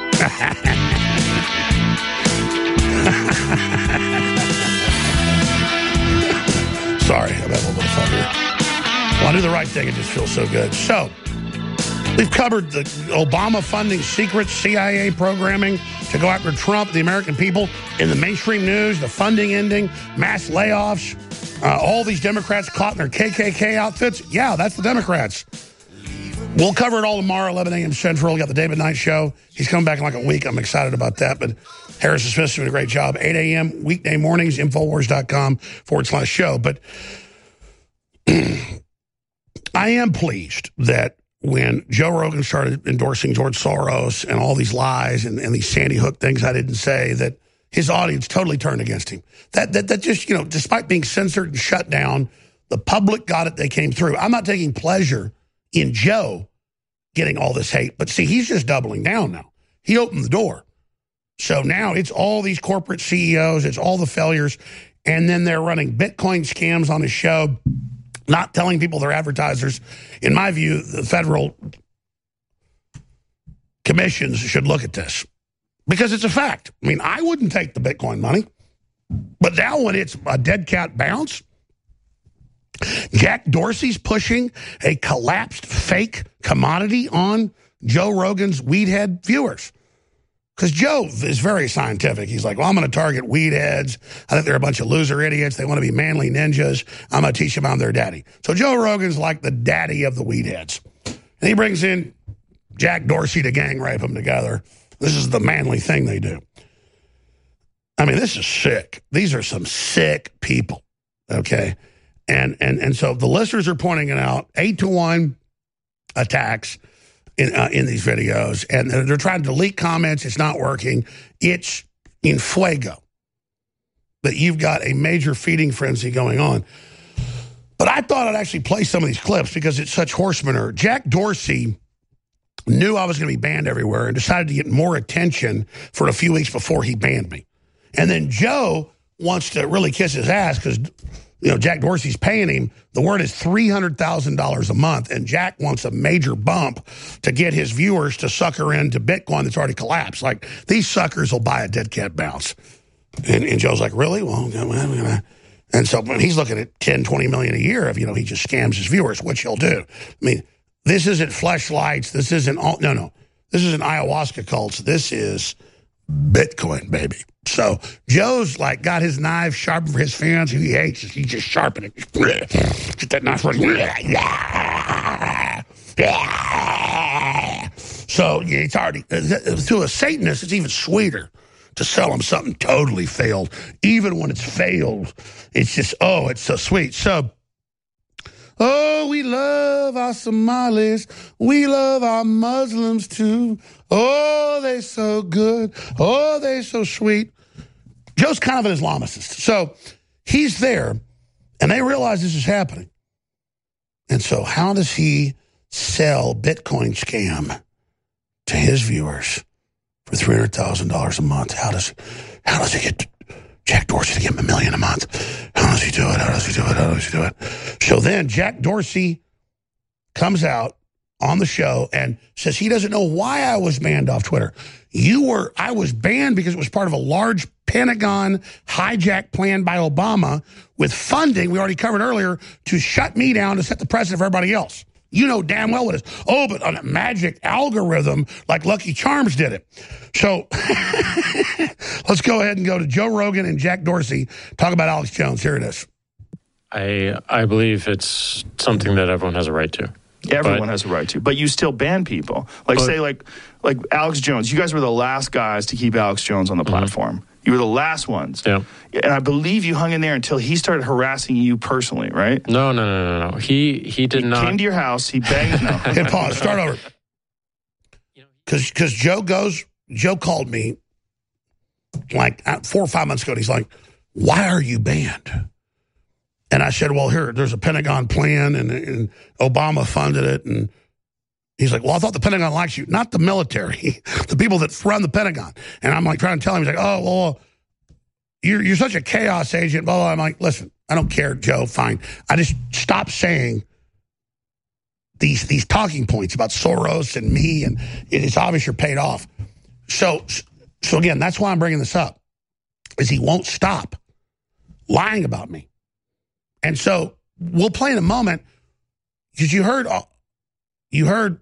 Sorry, I've had a little bit of fun here. Well, I do the right thing. It just feels so good. So, we've covered the Obama funding secret C I A programming to go after Trump, the American people, in the mainstream news, the funding ending, mass layoffs, uh, all these Democrats caught in their K K K outfits. Yeah, that's the Democrats. We'll cover it all tomorrow, eleven a.m. Central. We got the David Knight Show. He's coming back in like a week. I'm excited about that. But Harrison Smith's doing a great job. eight a.m. weekday mornings, Infowars.com forward slash show. But I am pleased that when Joe Rogan started endorsing George Soros and all these lies and, and these Sandy Hook things I didn't say, that his audience totally turned against him. That, that, that just, you know, despite being censored and shut down, the public got it. They came through. I'm not taking pleasure in Joe getting all this hate. But see, he's just doubling down now. He opened the door. So now it's all these corporate C E Os. It's all the failures. And then they're running Bitcoin scams on his show. not telling people they're advertisers. In my view, the federal commissions should look at this because it's a fact. I mean, I wouldn't take the Bitcoin money, but now when it's a dead cat bounce, Jack Dorsey's pushing a collapsed fake commodity on Joe Rogan's weedhead viewers. Because Joe is very scientific. He's like, well, I'm going to target weed heads. I think they're a bunch of loser idiots. They want to be manly ninjas. I'm going to teach them I'm their daddy. So Joe Rogan's like the daddy of the weed heads. And he brings in Jack Dorsey to gang rape them together. This is the manly thing they do. I mean, this is sick. These are some sick people, okay? And and and so the listeners are pointing it out, eight to one attacks in uh, in these videos, and they're trying to delete comments. It's not working. It's in fuego that you've got a major feeding frenzy going on. But I thought I'd actually play some of these clips because it's such horse manure. Jack Dorsey knew I was going to be banned everywhere and decided to get more attention for a few weeks before he banned me. And then Joe wants to really kiss his ass because, you know, Jack Dorsey's paying him. The word is three hundred thousand dollars a month, and Jack wants a major bump to get his viewers to sucker into Bitcoin that's already collapsed. Like, these suckers will buy a dead cat bounce. And, and Joe's like, really? Well, I'm gonna... And so he's looking at ten, twenty million a year if, you know, he just scams his viewers, which he'll do. I mean, this isn't fleshlights. This isn't all, no, no. This isn't ayahuasca cults. This is Bitcoin, baby. So Joe's like got his knife sharpened for his fans who he hates. He just sharpened it. Get that knife. So yeah, it's already, to a Satanist, it's even sweeter to sell him something totally failed. Even when it's failed, it's just, oh, it's so sweet. So, oh, we love our Somalis. We love our Muslims too. Oh, they so good. Oh, they so sweet. Joe's kind of an Islamicist. So he's there, and they realize this is happening. And so how does he sell Bitcoin scam to his viewers for three hundred thousand dollars a month? How does, how does he get Jack Dorsey to give him a million a month? How does he do it? How does he do it? How does he do it? So then Jack Dorsey comes out on the show and says he doesn't know why I was banned off Twitter. You were, I was banned because it was part of a large Pentagon hijack plan by Obama with funding, we already covered earlier, to shut me down to set the precedent for everybody else. You know damn well what it is. Oh, but on a magic algorithm like Lucky Charms did it. So let's go ahead and go to Joe Rogan and Jack Dorsey. Talk about Alex Jones. Here it is. I I believe it's something that everyone has a right to. Everyone but, has a right to, but you still ban people. Like but, say like like Alex Jones. You guys were the last guys to keep Alex Jones on the mm-hmm. platform. You were the last ones. Yeah. And I believe you hung in there until he started harassing you personally, right? No, no, no, no, no. He he did he not. He came to your house. He begged. No. Hit pause. Start over. Because because Joe goes. Joe called me like four or five months ago. And he's like, "Why are you banned?" And I said, well, here, there's a Pentagon plan, and, and Obama funded it. And he's like, well, I thought the Pentagon likes you. Not the military, the people that run the Pentagon. And I'm like trying to tell him, he's like, oh, well, you're, you're such a chaos agent, blah, blah. I'm like, listen, I don't care, Joe, fine. I just stop saying these, these talking points about Soros and me, and it's obvious you're paid off. So, so again, that's why I'm bringing this up, is he won't stop lying about me. And so we'll play in a moment, because you heard you heard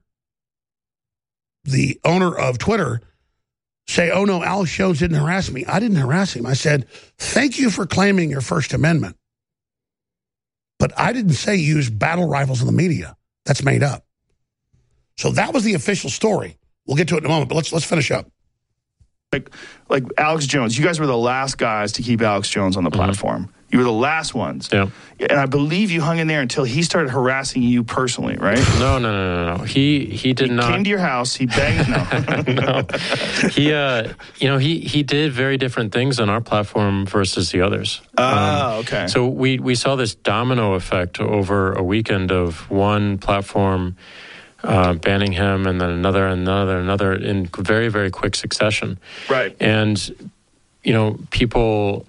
the owner of Twitter say, oh, no, Alex Jones didn't harass me. I didn't harass him. I said, thank you for claiming your First Amendment. But I didn't say use battle rifles in the media. That's made up. So that was the official story. We'll get to it in a moment, but let's let's finish up. Like, like Alex Jones, you guys were the last guys to keep Alex Jones on the mm-hmm. platform. You were the last ones. Yeah. And I believe you hung in there until he started harassing you personally, right? No, no, no, no, no. He he did he not. He came to your house. He begged. No. no. He, uh, you know, he, he did very different things on our platform versus the others. Oh, um, okay. So we, we saw this domino effect over a weekend of one platform uh, banning him, and then another, another, another in very, very quick succession. Right. And, you know, people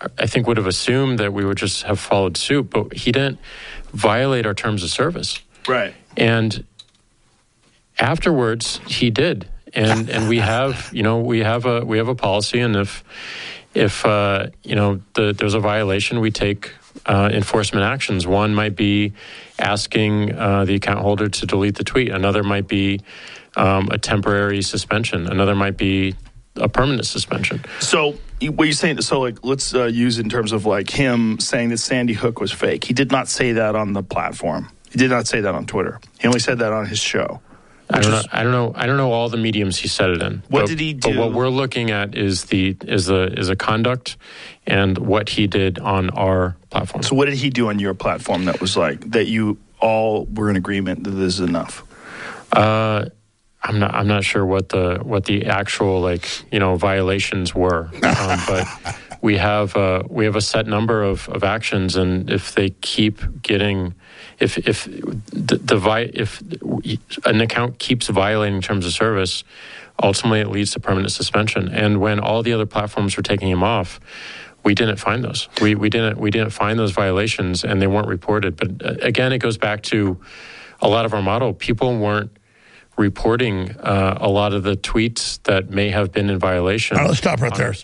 I think, would have assumed that we would just have followed suit, but he didn't violate our terms of service. Right. And afterwards, he did. And and we have, you know, we have a we have a policy, and if if uh, you know the, there's a violation, we take uh, enforcement actions. One might be asking uh, the account holder to delete the tweet. Another might be um, a temporary suspension. Another might be a permanent suspension. So what you're saying? So like, let's uh, use it in terms of like him saying that Sandy Hook was fake. He did not say that on the platform. He did not say that on Twitter. He only said that on his show. I don't know. I don't know. I don't know all the mediums he said it in. What but, did he do? But what we're looking at is the is the is a conduct and what he did on our platform. So what did he do on your platform that was like that you all were in agreement that this is enough? Uh, I'm not. I'm not sure what the what the actual like you know violations were, um, but we have uh, we have a set number of, of actions, and if they keep getting. If if the, the if an account keeps violating terms of service, ultimately it leads to permanent suspension. And when all the other platforms were taking him off, we didn't find those. We we didn't we didn't find those violations, and they weren't reported. But again, it goes back to a lot of our model. People weren't reporting uh, a lot of the tweets that may have been in violation. All right, let's stop right there.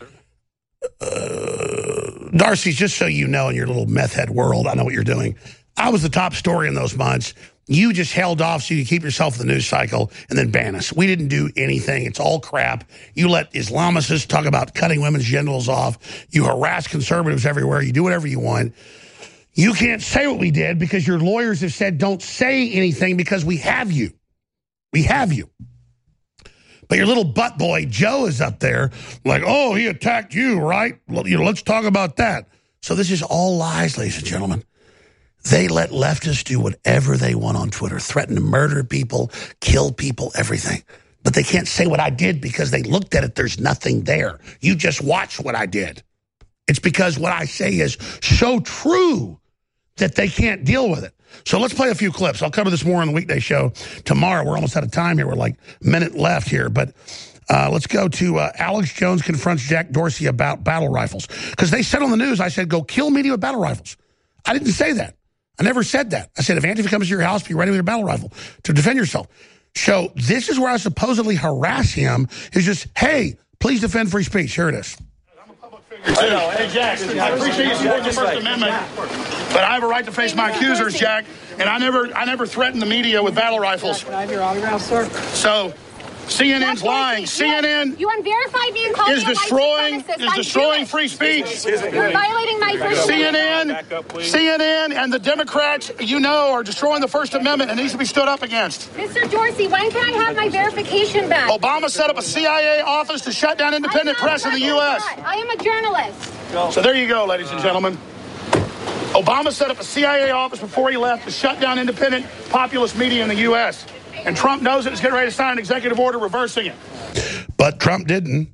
Uh, Darcy, just so you know, in your little meth head world, I know what you're doing. I was the top story in those months. You just held off so you could keep yourself in the news cycle and then ban us. We didn't do anything. It's all crap. You let Islamists talk about cutting women's genitals off. You harass conservatives everywhere. You do whatever you want. You can't say what we did because your lawyers have said don't say anything because we have you. We have you. But your little butt boy, Joe, is up there like, oh, he attacked you, right? Well, you know, let's talk about that. So this is all lies, ladies and gentlemen. They let leftists do whatever they want on Twitter, threaten to murder people, kill people, everything. But they can't say what I did because they looked at it. There's nothing there. You just watch what I did. It's because what I say is so true that they can't deal with it. So let's play a few clips. I'll cover this more on the weekday show tomorrow. We're almost out of time here. We're like a minute left here. But uh, let's go to uh, Alex Jones confronts Jack Dorsey about battle rifles. Because they said on the news, I said, go kill media with battle rifles. I didn't say that. I never said that. I said, if Antifa comes to your house, be ready with your battle rifle to defend yourself. So this is where I supposedly harass him, is just, hey, please defend free speech. Here it is. I'm a public figure, too. I know. Hey, Jack, I appreciate you supporting the First Amendment, but I have a right to face my accusers, Jack, and I never I never threatened the media with battle rifles. Can I have your autograph, sir? So C N N's lying. C N N you unverified me and called is me destroying is is destroying free speech. You're violating my First C N N, C N N, and the Democrats, you know, are destroying the First Amendment and needs to be stood up agast. Mister Dorsey, when can I have my verification back? Obama set up a C I A office to shut down independent press in the U S I am a journalist. So there you go, ladies and gentlemen. Obama set up a C I A office before he left to shut down independent populist media in the U S And Trump knows it. He's getting ready to sign an executive order reversing it. But Trump didn't.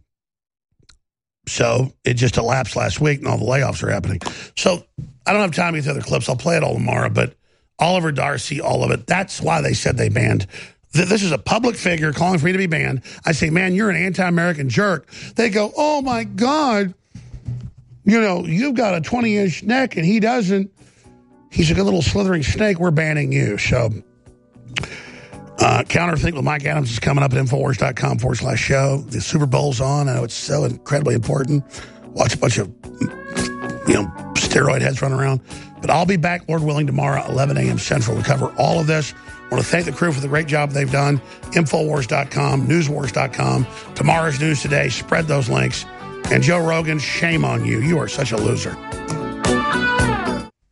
So it just elapsed last week and all the layoffs are happening. So I don't have time to get to other clips. I'll play it all tomorrow. But Oliver Darcy, all of it, that's why they said they banned. This is a public figure calling for me to be banned. I say, man, you're an anti-American jerk. They go, oh, my God. You know, you've got a twenty-inch neck and he doesn't. He's a good little slithering snake. We're banning you. So uh, Counterthink with Mike Adams is coming up at Infowars.com forward slash show. The Super Bowl's on. I know it's so incredibly important. Watch a bunch of, you know, steroid heads run around. But I'll be back, Lord willing, tomorrow at eleven a.m. Central to cover all of this. I want to thank the crew for the great job they've done. Infowars dot com, Newswars dot com, Tomorrow's News Today. Spread those links. And Joe Rogan, shame on you. You are such a loser.